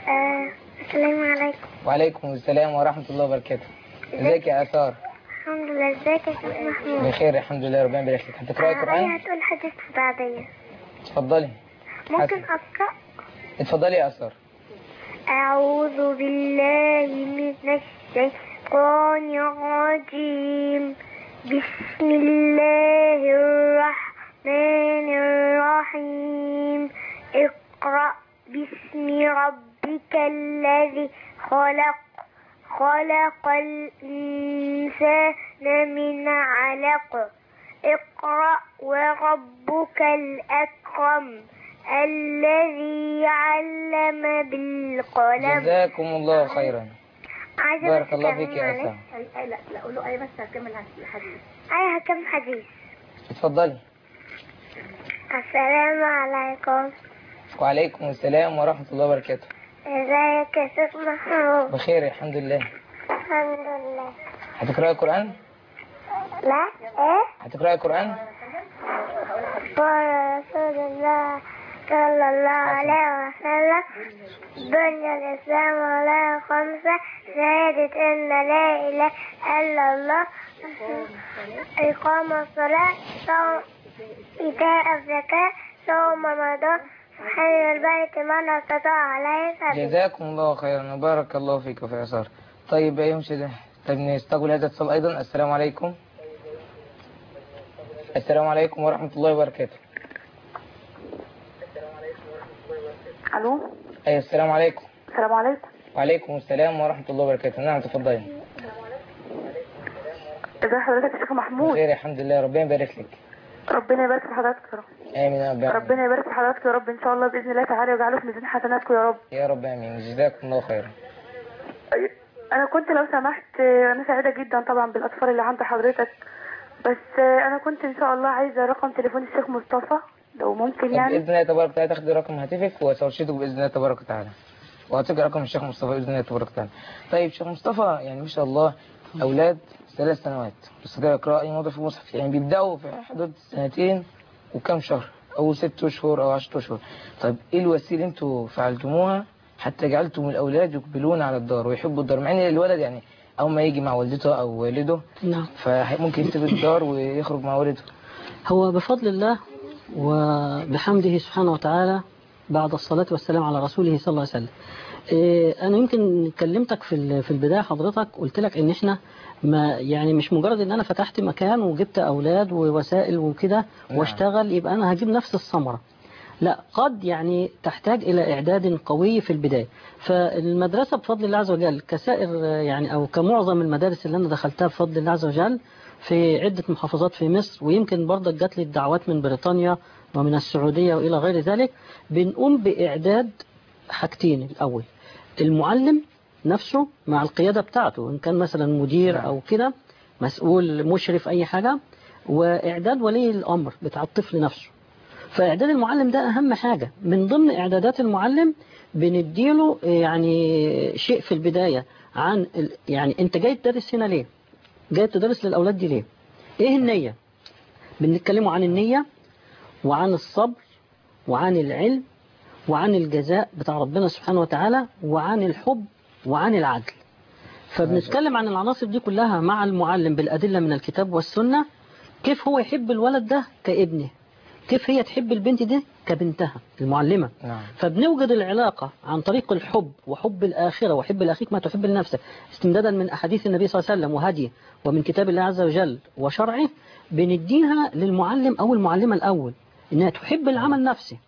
السلام عليكم. وعليكم السلام ورحمة الله وبركاته. ازيك يا آثار؟ الحمد لله. ازيك يا شيخ محمود؟ بخير الحمد لله، ربنا يبارك فيك. هتقرأي القرآن؟ هتقول حديث بعدين. اتفضلي. ممكن أقرأ؟ اتفضلي يا آثار. أعوذ بالله من الشيطان الرجيم. بسم الله الرحمن الرحيم. اقرأ باسم ربك الذي خلق. خلق الإنسان من علق. اقرأ وربك الأكرم الذي علم بالقلم. جزاكم الله خيرا. بارك الله فيك يا آثار. لا قول له بس هكمل الحديث. هكمل حديث. اتفضلي. السلام عليكم. وعليكم السلام ورحمة الله وبركاته. ازيك يا شيخ محمود؟ بخير الحمد لله. الحمد لله. هتقرأي القرآن؟ لا. ايه؟ هتقرأي القرآن؟ قال رسول الله صلى الله عليه وسلم بني الإسلام على 5: شهادة أن لا إله إلا الله، إقام الصلاة، إيتاء الزكاة، صوم رمضان، حج البيت من استطاع عليه سبيلا. جزاكم الله خيرا وبارك الله فيك وفي آثار. طيب يا يمشي. طيب نستقبل هذا الاتصال أيضا. السلام عليكم. السلام عليكم ورحمة الله وبركاته. الو. ايوه السلام عليكم. السلام عليكم. وعليكم السلام ورحمة الله وبركاته. نعم تفضلي. ازي حضرتك يا شيخ محمود؟ بخير الحمد لله، ربنا يبارك لك. ربنا يبارك في حضرتك يا رب. امين يا رب. ربنا يبارك في حضرتك يا رب ان شاء الله باذن الله تعالى، ويجعله في ميزان حسناتكم يا رب. يا رب امين. جزاكم الله خيرا. انا كنت لو سمحت، انا سعيده جدا طبعا بالاطفال اللي عند حضرتك، بس انا كنت ان شاء الله عايزه رقم تليفون الشيخ مصطفى لو ممكن يعني. باذن الله تبارك وتعالى تاخدي رقم هاتفك وسأرشدك باذن الله تبارك وتعالى، وهتجي رقم الشيخ مصطفى باذن الله تبارك وتعالى. طيب شيخ مصطفى يعني ما شاء الله اولاد 3 سنوات يستطيعوا يقرأوا اي موضوع في المصحف، يعني بيبداوا في حدود 2 وكم شهر او 6 شهور او 10 شهور. طيب ايه الوسيله انتوا فعلتموها حتى جعلتم الاولاد يقبلون على الدار ويحبوا الدار، مع ان الولد يعني اول ما يجي مع والدته او والده نعم فممكن يسيب الدار ويخرج مع والده؟ هو بفضل الله وبحمده سبحانه وتعالى بعد الصلاة والسلام على رسوله صلى الله عليه وسلم. أنا يمكن كلمتك في البداية حضرتك قلت لك إن إحنا ما يعني مش مجرد إن أنا فتحت مكان وجبت أولاد ووسائل وكده واشتغل يبقى أنا هجيب نفس الثمرة. لا، قد يعني تحتاج إلى إعداد قوي في البداية. فالمدرسة بفضل الله عز وجل كسائر يعني أو كمعظم المدارس اللي أنا دخلتها بفضل الله عز وجل في عدة محافظات في مصر، ويمكن برضه جات لي الدعوات من بريطانيا ومن السعودية وإلى غير ذلك، بنقوم بإعداد حاجتين. الأول المعلم نفسه مع القيادة بتاعته إن كان مثلا مدير أو كده مسؤول مشرف أي حاجة، وإعداد ولي الأمر بتاع الطفل نفسه. فإعداد المعلم ده أهم حاجة. من ضمن إعدادات المعلم بنديله يعني شيء في البداية عن يعني أنت جاي تدرس هنا ليه؟ جاي تدرس للأولاد دي ليه؟ إيه النية؟ بنتكلموا عن النية وعن الصبر وعن العلم وعن الجزاء بتاع ربنا سبحانه وتعالى وعن الحب وعن العدل. فبنتكلم عن العناصر دي كلها مع المعلم بالأدلة من الكتاب والسنة، كيف هو يحب الولد ده كابنه، كيف هي تحب البنت دي كبنتها المعلمة. فبنوجد العلاقة عن طريق الحب وحب الآخرة وحب الأخيك ما تحب لنفسك، استمدادا من أحاديث النبي صلى الله عليه وسلم وهديه ومن كتاب الله عز وجل وشرعه. بنديها للمعلم أو المعلمة الأول إنها تحب العمل نفسه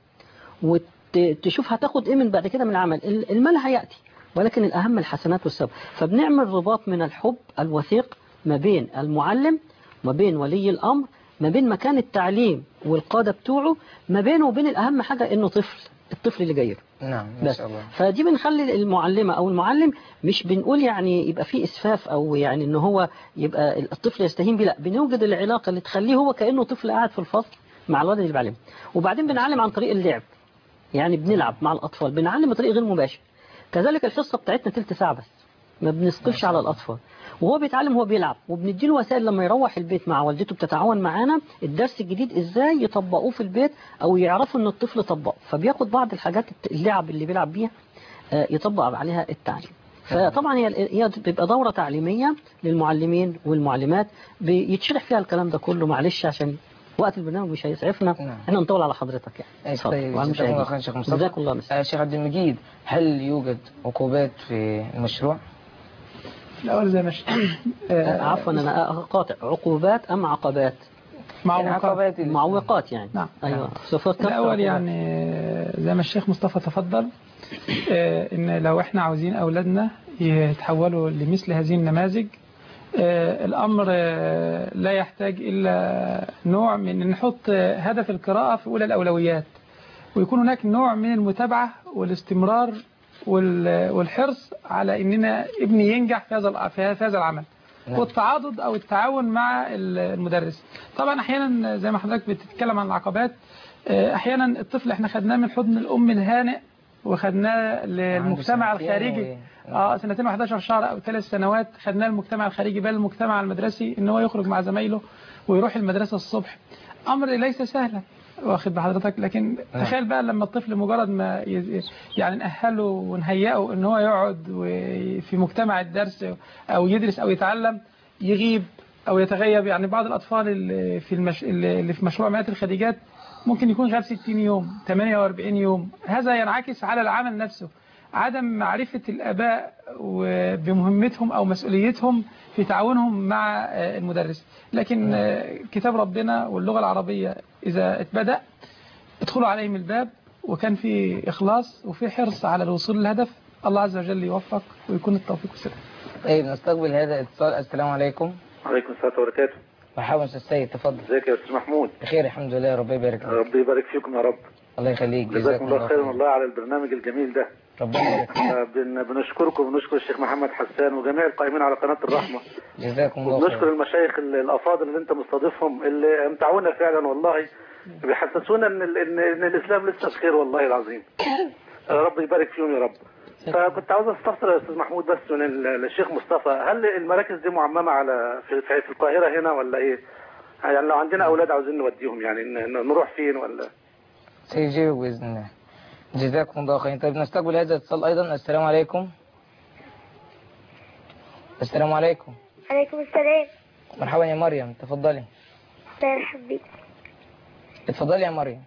وتشوف هتاخد إيه من بعد كده من العمل. المال هيأتي ولكن الأهم الحسنات والثواب. فبنعمل رباط من الحب الوثيق ما بين المعلم ما بين ولي الأمر ما بين مكان التعليم والقادة بتوعه ما بينه وبين الأهم حاجة إنه الطفل اللي جاي. نعم ما شاء الله. فدي بنخلي المعلمة أو المعلم مش بنقول يعني يبقى فيه إسفاف أو يعني إنه هو يبقى الطفل يستهين بيه، لا، بنوجد العلاقة اللي تخليه هو كأنه طفل قاعد في الفصل مع الولد اللي بيعلمه. وبعدين بنعلم عن طريق اللعب، يعني بنلعب مع الأطفال، بنعلم بطريق غير مباشر. كذلك الحصة بتاعتنا 3 ساعة بس، ما بنسقفش على الأطفال وهو بيتعلم وهو بيلعب، وبنديله وسائل لما يروح البيت مع والدته بتتعاون معانا الدرس الجديد ازاي يطبقوه في البيت او يعرفوا ان الطفل طبقه. فبياخد بعض الحاجات اللعب اللي بيلعب بيها يطبق عليها التعليم. فطبعا هي بتبقى دورة تعليمية للمعلمين والمعلمات بيتشرح فيها الكلام ده كله. معلش عشان وقت البرنامج مش هيسعفنا احنا نطول على حضرتك يعني. جزاك الله خير. شيخ عبد المجيد، هل يوجد عقوبات في المشروع؟ الأول زي ما عفوا أنا قاطع، عقوبات أم عقبات؟ معوقات يعني. نعم. أيوة. الأول يعني زي ما الشيخ مصطفى تفضل، إن لو إحنا عاوزين أولادنا يتحولوا لمثل هذه النماذج، الأمر لا يحتاج إلا نوع من نحط هدف القراءة في أولى الأولويات، ويكون هناك نوع من المتابعة والاستمرار والحرص على إننا ابني ينجح في هذا العمل، والتعاضد أو التعاون مع المدرس. طبعا أحيانا زي ما حضرتك بتتكلم عن العقبات، أحيانا الطفل احنا خدناه من حضن الأم الهانئ وخدناه للمجتمع الخارجي 2 و11 شهر أو 3 سنوات، خدناه المجتمع الخارجي بل المجتمع المدرسي، إن هو يخرج مع زمايله ويروح المدرسة الصبح. أمر ليس سهلا واخد بحضرتك، لكن تخيل بقى لما الطفل مجرد ما يعني نأهله ونهيئه ان هو يقعد في مجتمع الدرس او يدرس او يتعلم، يغيب او يتغيب. يعني بعض الاطفال اللي في مشروع مئات الخديجات ممكن يكون غاب 60 يوم 48 يوم. هذا ينعكس على العمل نفسه، عدم معرفة الآباء بمهمتهم أو مسؤوليتهم في تعاونهم مع المدرس. لكن كتاب ربنا واللغة العربية إذا اتبدأ ادخلوا عليهم الباب، وكان في إخلاص وفي حرص على الوصول للهدف، الله عز وجل يوفق ويكون التوفيق والسداد. طيب نستقبل هذا الاتصال. السلام عليكم. وعليكم السلام وبركاته. مرحبا استاذ سيد، تفضل. ازيك يا استاذ محمود؟ بخير الحمد لله، ربنا يبارك فيك. ربنا يبارك فيكم يا رب. الله يخليك، جزاكم الله خيرا والله على البرنامج الجميل ده. ربنا يبارك فيك. بنشكركم وبنشكر الشيخ محمد حسان وجميع القائمين على قناة الرحمة. جزاكم الله خيرا. وبنشكر المشايخ الافاضل اللي انت مستضيفهم، اللي امتعونا فعلا والله، بيحسسونا ان الاسلام لسه بخير والله العظيم. رب يبارك فيهم يا رب. فكنت عاوز استفسر يا استاذ محمود بس من الشيخ مصطفى، هل المراكز دي معممة على في القاهرة هنا ولا ايه؟ يعني لو عندنا اولاد عاوزين نوديهم يعني نروح فين ولا؟ سيجيبوا باذن الله. جزاكم الله خيرا. طيب نستقبل هذا الاتصال ايضا. السلام عليكم. السلام عليكم. عليكم السلام. مرحبا يا مريم، تفضلي. مرحبا. اتفضلي يا مريم.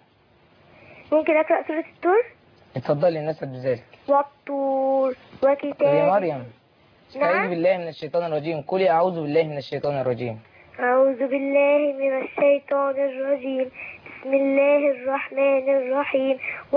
ممكن اقرا سورة الطور؟ اتفضلي، نسعد بذلك. والطور وكتاب. يا مريم استعيذ بالله من الشيطان الرجيم، قولي اعوذ بالله من الشيطان الرجيم. أعوذ بالله من الشيطان الرجيم، بسم الله الرحمن الرحيم.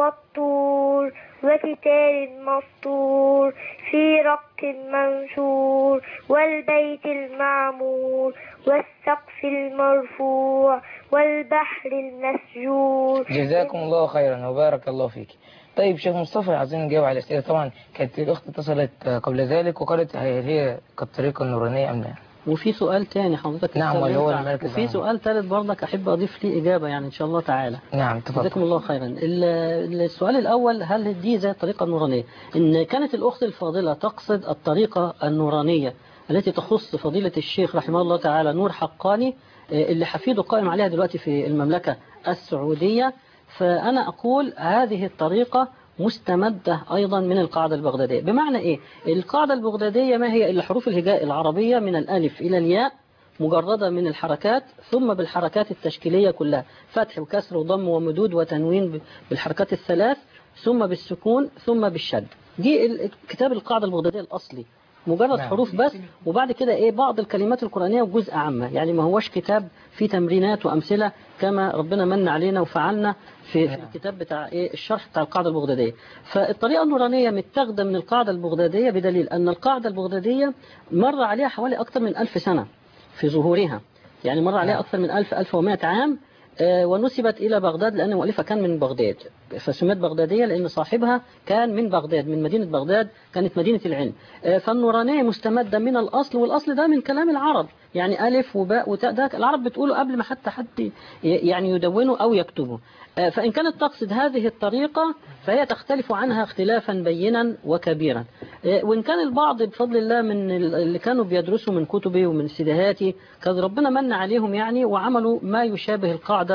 والطور وكتاب مسطور في رق منشور والبيت المعمور والسقف المرفوع والبحر المسجور. جزاكم الله خيرا وبارك الله فيك. طيب شيخ مصطفى، عايزين نجاوب على الأسئلة. طبعا كانت الأخت اتصلت قبل ذلك وقالت هي كالطريقة النورانية أم لا؟ وفي سؤال تاني حضرتك. نعم، واللي هو المركز. وفي سؤال ثالث برضك أحب أضيف لي إجابة يعني إن شاء الله تعالى. نعم تفضل. جزاكم الله خيرا. السؤال الأول، هل دي زي الطريقة النورانية؟ إن كانت الأخت الفاضلة تقصد الطريقة النورانية التي تخص فضيلة الشيخ رحمه الله تعالى نور حقاني اللي حفيده قائم عليها دلوقتي في المملكة السعودية. فأنا أقول هذه الطريقة مستمدة أيضا من القاعدة البغدادية. بمعنى إيه؟ القاعدة البغدادية ما هي إلا حروف الهجاء العربية من الألف إلى الياء مجردة من الحركات، ثم بالحركات التشكيلية كلها، فتح وكسر وضم ومدود وتنوين بالحركات الثلاث، ثم بالسكون ثم بالشد. دي كتاب القاعدة البغدادية الأصلي، مجرد حروف بس، وبعد كده ايه بعض الكلمات القرآنية وجزء عامة. يعني ما هوش كتاب فيه تمرينات وأمثلة كما ربنا من علينا وفعلنا في الكتاب بتاع ايه الشرح بتاع القاعدة البغدادية. فالطريقة النورانية متاخدة من القاعدة البغدادية، بدليل أن القاعدة البغدادية مر عليها حوالي أكثر من 1000 سنة في ظهورها، يعني مر عليها أكثر من 1100 عام، ونسبت إلى بغداد لأن مؤلفها كان من بغداد، فسميت بغدادية لأن صاحبها كان من بغداد، من مدينة بغداد، كانت مدينة العلم. فالنورانية مستمدة من الأصل، والأصل ده من كلام العرب، يعني ألف وباء وتاء، ده العرب بتقوله قبل ما حتى حد يعني يدونه أو يكتبه. فإن كانت تقصد هذه الطريقة فهي تختلف عنها اختلافا بينا وكبيرا. وإن كان البعض بفضل الله من اللي كانوا بيدرسوا من كتبي ومن سيدهاتي كان ربنا من عليهم يعني وعملوا ما يشابه القاعدة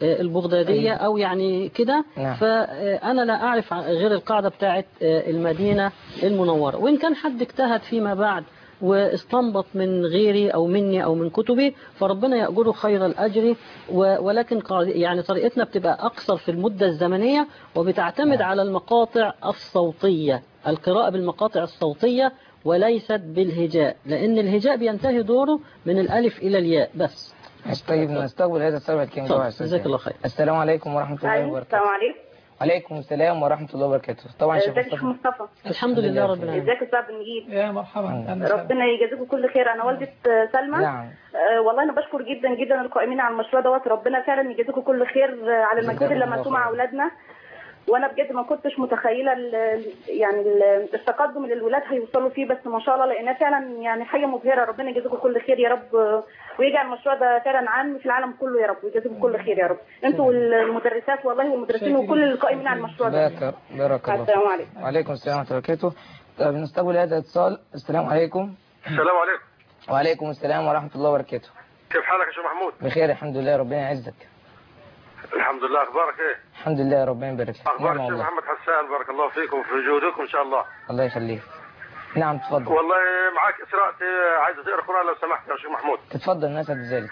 البغدادية أو يعني كده. فأنا لا أعرف غير القاعدة بتاعت المدينة المنورة، وإن كان حد اجتهد فيما بعد واستنبط من غيري أو مني أو من كتبي فربنا يأجره خير الأجر. ولكن يعني طريقتنا بتبقى أقصر في المدة الزمنية، وبتعتمد على المقاطع الصوتية، القراءة بالمقاطع الصوتية وليست بالهجاء، لأن الهجاء بينتهي دوره من الألف إلى الياء بس. طيب نستقبل هذا السؤال الكريم. جزاك الله خير. السلام عليكم ورحمة الله وبركاته. السلام عليكم. وعليكم السلام ورحمة الله وبركاته. طبعا شيخ مصطفى. الحمد لله رب العالمين. ازيك يا استاذ نجيب؟ يا مرحبا. ربنا يجازيكم كل خير. انا والدة سلمى. نعم. والله انا بشكر جدا جدا القائمين على المشروع دوت، ربنا فعلا يجازيكم كل خير على المجهود اللي عملتوه مع اولادنا. وانا بجد ما كنتش متخيله يعني التقدم اللي الولاد هيوصلوا فيه، بس ما شاء الله لقيناه فعلا يعني حاجه مبهره. ربنا يجازيكم كل خير يا رب، ويجعل المشروع ده فعلا عام في العالم كله يا رب، ويجازيكم كل خير يا رب، انتوا والمدرسات والله والمدرسين وكل القائمين على المشروع ده. بارك الله. السلام عليكم. وعليكم السلام ورحمه الله وبركاته. طيب نستقبل هذا الاتصال. السلام عليكم. السلام عليكم. وعليكم السلام ورحمه الله وبركاته. كيف حالك يا شيخ محمود؟ بخير الحمد لله، ربنا يعزك. الحمد لله. اخبارك ايه؟ الحمد لله ربنا يبارك فيك. اخبارك الشيخ محمد حسان، بارك الله فيكم وفي جهودكم ان شاء الله. الله يخليك. نعم تفضل. والله معك اسراء عايزه تقرا قران لو سمحت يا شيخ محمود. تتفضل نسعد بذلك.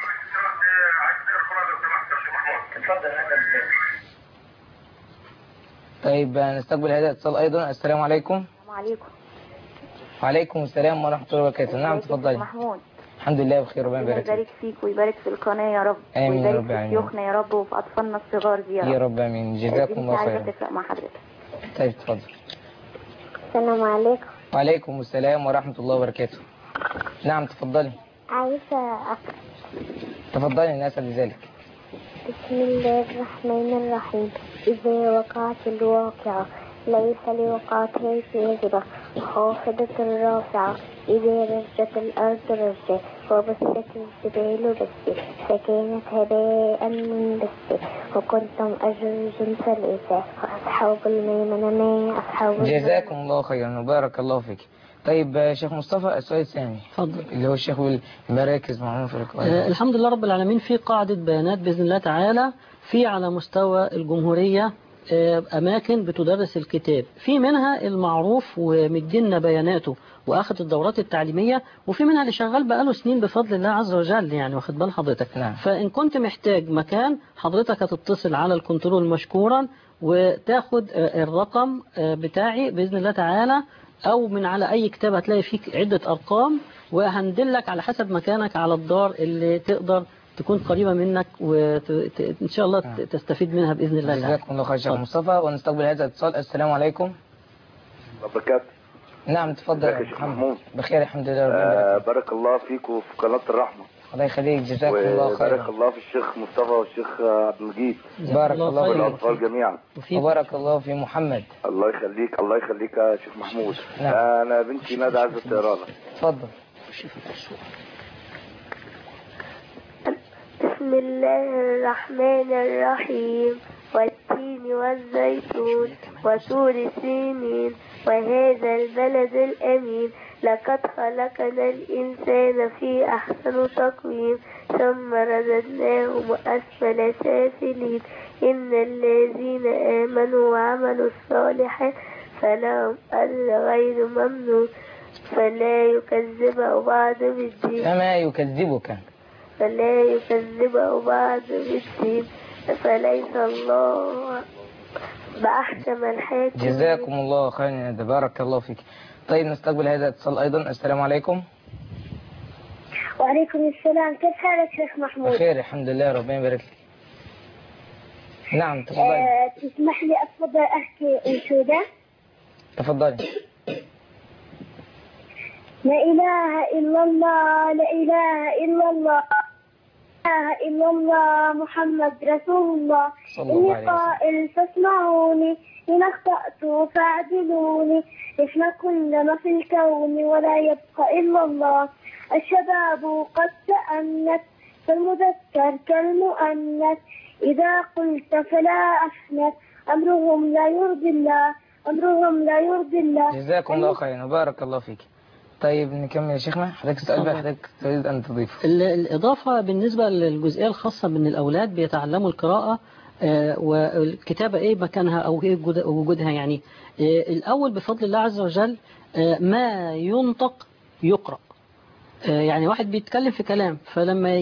طيب نستقبل هذا الاتصال ايضا. السلام عليكم. السلام عليكم. وعليكم السلام ورحمه الله وبركاته. نعم تفضلي. محمود. الحمد لله بخير، ربنا يبارك فيك. يبارك فيك ويبارك في القناه يا رب. امين يا رب العالمين. ويبارك في شيوخنا يا رب وفي اطفالنا الصغار دي يا رب. يا رب امين. جزاكم الله خيرا. عايزه اتفق مع حضرتك. طيب تفضل. السلام عليكم. وعليكم السلام ورحمه الله وبركاته. نعم تفضلي. عايزه اقرا. تفضلي الناس بذلك. بسم الله الرحمن الرحيم. إذا وقعت الواقعة ليس لوقعتها كاذبة خافضة رافعة. إذا رجت الأرض رجة وبست الجبال بسة فكانت هباء منبثة وكنتم أزواجا ثلاثة وأصحاب الميمنة ما أصحاب. جزاكم الله خيرا وبارك الله فيك. طيب شيخ مصطفى السؤال الثاني. اتفضل. اللي هو الشيخ المراكز معلومة في القرآن. الحمد لله رب العالمين. في قاعدة بيانات بإذن الله تعالى في على مستوى الجمهورية أماكن بتدرس الكتاب، في منها المعروف ومدينا بياناته وأخذ الدورات التعليمية، وفي منها اللي شغال بقاله سنين بفضل الله عز وجل يعني، واخد بال حضرتك. نعم. فإن كنت محتاج مكان حضرتك هتتصل على الكنترول مشكورا وتاخد الرقم بتاعي بإذن الله تعالى، أو من على أي كتاب هتلاقي فيك عدة أرقام وهندلك على حسب مكانك على الدار اللي تقدر تكون قريبة منك وإن شاء الله تستفيد منها بإذن الله. جزاكم الله خير شيخ مصطفى. ونستقبل هذا الاتصال. السلام عليكم. وبركاته. نعم تفضل يا شيخ محمود. بخير الحمد لله. بارك الله فيك وفي قناة الرحمة. الله يخليك. جزاكم الله خير. بارك الله في الشيخ مصطفى والشيخ عبد المجيد. بارك الله فيك. والأطفال جميعا. وبارك الله في محمد. الله يخليك الله يخليك يا شيخ محمود. نعم. أنا بنتي ندى عايزة تقرا لها. اتفضل. بسم الله الرحمن الرحيم. والتين والزيتون وطور سينين وهذا البلد الأمين لقد خلقنا الإنسان في أحسن تقويم ثم رددناه أسفل سافلين إن الذين آمنوا وعملوا الصالحات فلهم أجر غير ممنون فلا يكذبه بعد بالدين. فما يكذبك. فلا يكذبه بعد بالدين فليس الله بأحكم الحاكم. جزاكم الله خيرا. بارك الله فيك. طيب نستقبل هذا الاتصال أيضا. السلام عليكم. وعليكم السلام. كيف حالك شيخ محمود؟ بخير الحمد لله ربنا يبارك فيك. نعم تفضلي. تسمح لي أتفضل أحكي أنشودة؟ تفضلي. لا إله إلا الله لا إله إلا الله لا إله إلا الله محمد رسول الله. إني قائل فاسمعوني إن أخطأت فاعدلوني. إحنا كل ما في الكون ولا يبقى إلا الله. الشباب قد تأنت فالمذكر كالمؤنث إذا قلت فلا أحنث أمرهم لا يرضي الله أمرهم لا يرضي الله. جزاكم الله خيرا وبارك الله فيك. طيب نكمل يا شيخنا. حضرتك السؤال بقى حضرتك تريد أن تضيفه. الإضافة بالنسبة للجزئية الخاصة بأن الأولاد بيتعلموا القراءة والكتابة إيه مكانها أو إيه وجودها يعني. الأول بفضل الله عز وجل ما ينطق يقرأ. يعني واحد بيتكلم في كلام فلما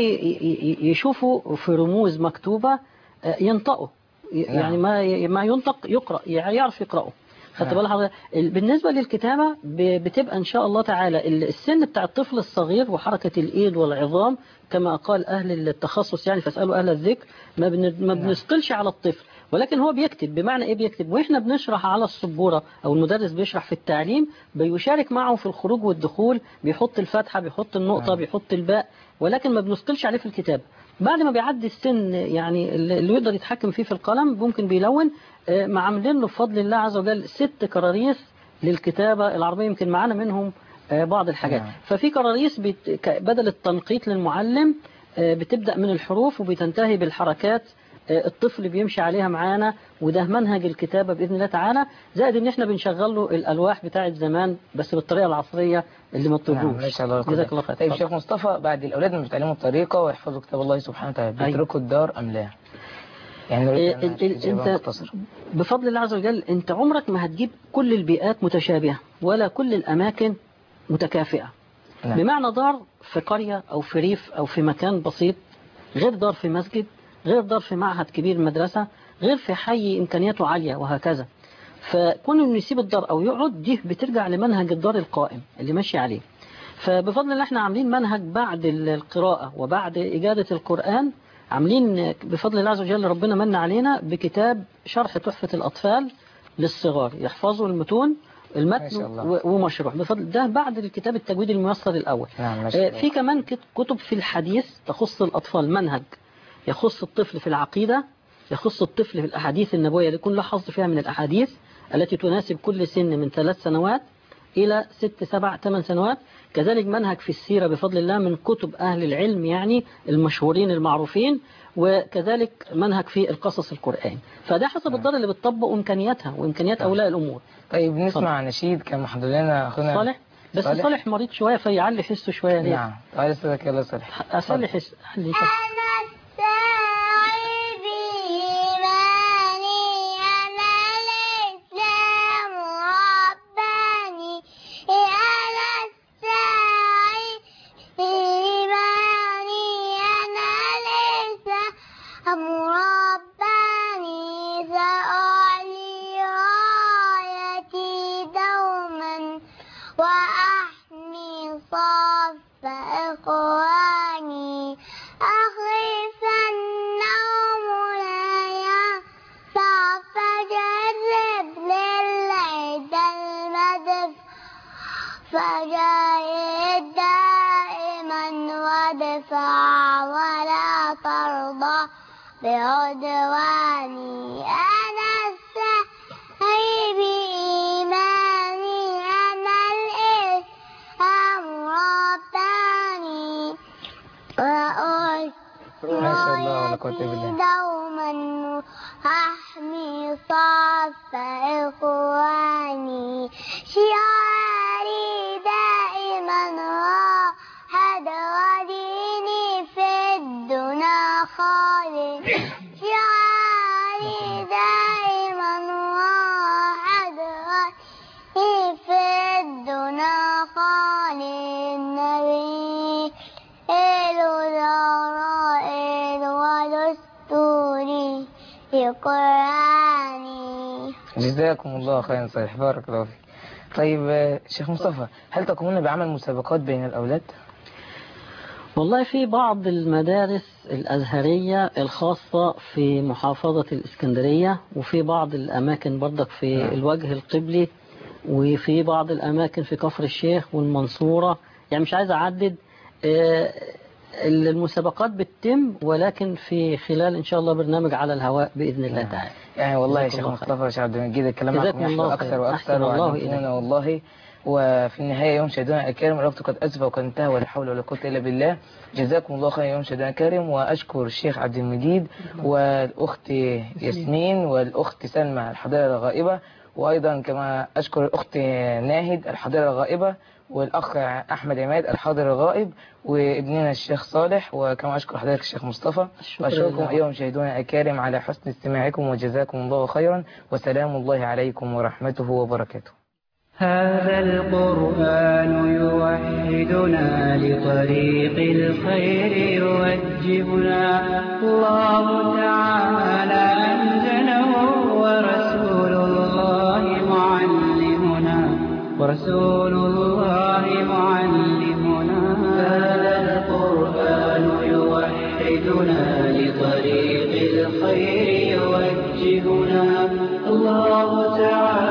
يجي يشوفه في رموز مكتوبة ينطقه يعني ما ينطق يقرأ يعني يعرف يقرأه. خدت بالك حضرتك. بالنسبة للكتابة بتبقى إن شاء الله تعالى السن بتاع الطفل الصغير وحركة الإيد والعظام كما قال أهل التخصص يعني فاسألوا أهل الذكر ما بنثقلش على الطفل ولكن هو بيكتب. بمعنى إيه بيكتب؟ وإحنا بنشرح على السبورة أو المدرس بيشرح في التعليم بيشارك معه في الخروج والدخول بيحط الفتحة بيحط النقطة بيحط الباء ولكن ما بنثقلش عليه في الكتاب. بعد ما بيعدي السن يعني اللي يقدر يتحكم فيه في القلم ممكن بيلون عاملين له بفضل الله عز وجل 6 كراريس للكتابة العربية يمكن معانا منهم بعض الحاجات. ففي كراريس بدل التنقيط للمعلم بتبدأ من الحروف وبتنتهي بالحركات الطفل بيمشي عليها معانا وده منهج الكتابة بإذن الله تعالى. زائد ان احنا بنشغل له الألواح بتاعة زمان بس بالطريقة العصرية اللي ما تضروش. جزاك الله خير. طيب شيخ مصطفى بعد الأولاد ما بيتعلموا الطريقة ويحفظوا كتاب الله سبحانه وتعالى بيتركوا الدار أم لا؟ يعني انت بفضل الله عز وجل انت عمرك ما هتجيب كل البيئات متشابهة ولا كل الأماكن متكافئة. بمعنى دار في قرية أو في ريف أو في مكان بسيط غير دار في مسجد غير دار في معهد كبير مدرسة غير في حي إمكانياته عالية وهكذا. فكون إنه يسيب الدار أو يقعد دي بترجع لمنهج الدار القائم اللي ماشي عليه. فبفضل الله احنا عاملين منهج بعد القراءة وبعد إجادة القرآن عاملين بفضل الله عز وجل ربنا من علينا بكتاب شرح تحفة الأطفال للصغار يحفظوا المتون المتن ومشروح بفضل ده بعد الكتاب التجويد الميسر الأول. في كمان كتب في الحديث تخص الأطفال منهج يخص الطفل في العقيدة يخص الطفل في الأحاديث النبوية اللي يكون له حظ فيها من الأحاديث التي تناسب كل سن من 3 سنوات إلى 6 7 8 سنوات. كذلك منهج في السيرة بفضل الله من كتب أهل العلم يعني المشهورين المعروفين وكذلك منهج في القصص القرآن. فده حسب الدار اللي بتطبق إمكانياتها وإمكانيات أولياء الأمور. طيب نسمع نشيد كان محضر لنا أخونا صالح بس صالح مريض شوية فيعلي حسه شوية ليه؟ نعم تعالى استاذك يلا صالح أصلي حس فجاهد دائما وادفع ولا ترضى بعدواني أنا السعي بإيماني أنا الإسلام رباني وأشري دوما أحمي صف إخواني شعاري دائما واحد وديني في الدنا خالد شعاري دائما واحد وديني في الدنا خالد النبي الوزراء ودستوري في قرآني. جزاكم الله خيرا صالح بارك الله فيك. طيب شيخ مصطفى هل تقومون بعمل مسابقات بين الأولاد؟ والله في بعض المدارس الأزهرية الخاصة في محافظة الإسكندرية وفي بعض الأماكن برضك في الوجه القبلي وفي بعض الأماكن في كفر الشيخ والمنصورة يعني مش عايز أعدد المسابقات بتتم ولكن في خلال إن شاء الله برنامج على الهواء بإذن الله تعالى. يعني والله يا شيخ مصطفى وشيخ عبد المجيد الكلام معكم يحلو أكثر وأكثر وعنفونا والله. وفي النهاية يوم شهدنا الكريم الوقت قد أسفى وقد انتهى ولا حول ولا قوة إلا بالله. جزاكم الله خير يوم شهدنا الكريم. وأشكر الشيخ عبد المجيد والأخت ياسمين والأخت سلمى الحضارة الغائبة وأيضا كما أشكر الأخت ناهد الحاضرة الغائبة، والأخ أحمد عماد الحاضر الغائب، وابننا الشيخ صالح، وكما أشكر حضرتك الشيخ مصطفى. وأشكركم أيها المشاهدون الكرام على حسن استماعكم، وجزاكم الله خيرا، وسلام الله عليكم ورحمته وبركاته. هذا القرآن يوحدنا لطريق الخير يوجهنا، الله تعالى أنزله ورسول الله معلمنا. هذا القرآن يوحدنا لطريق الخير يوجهنا، الله تعالى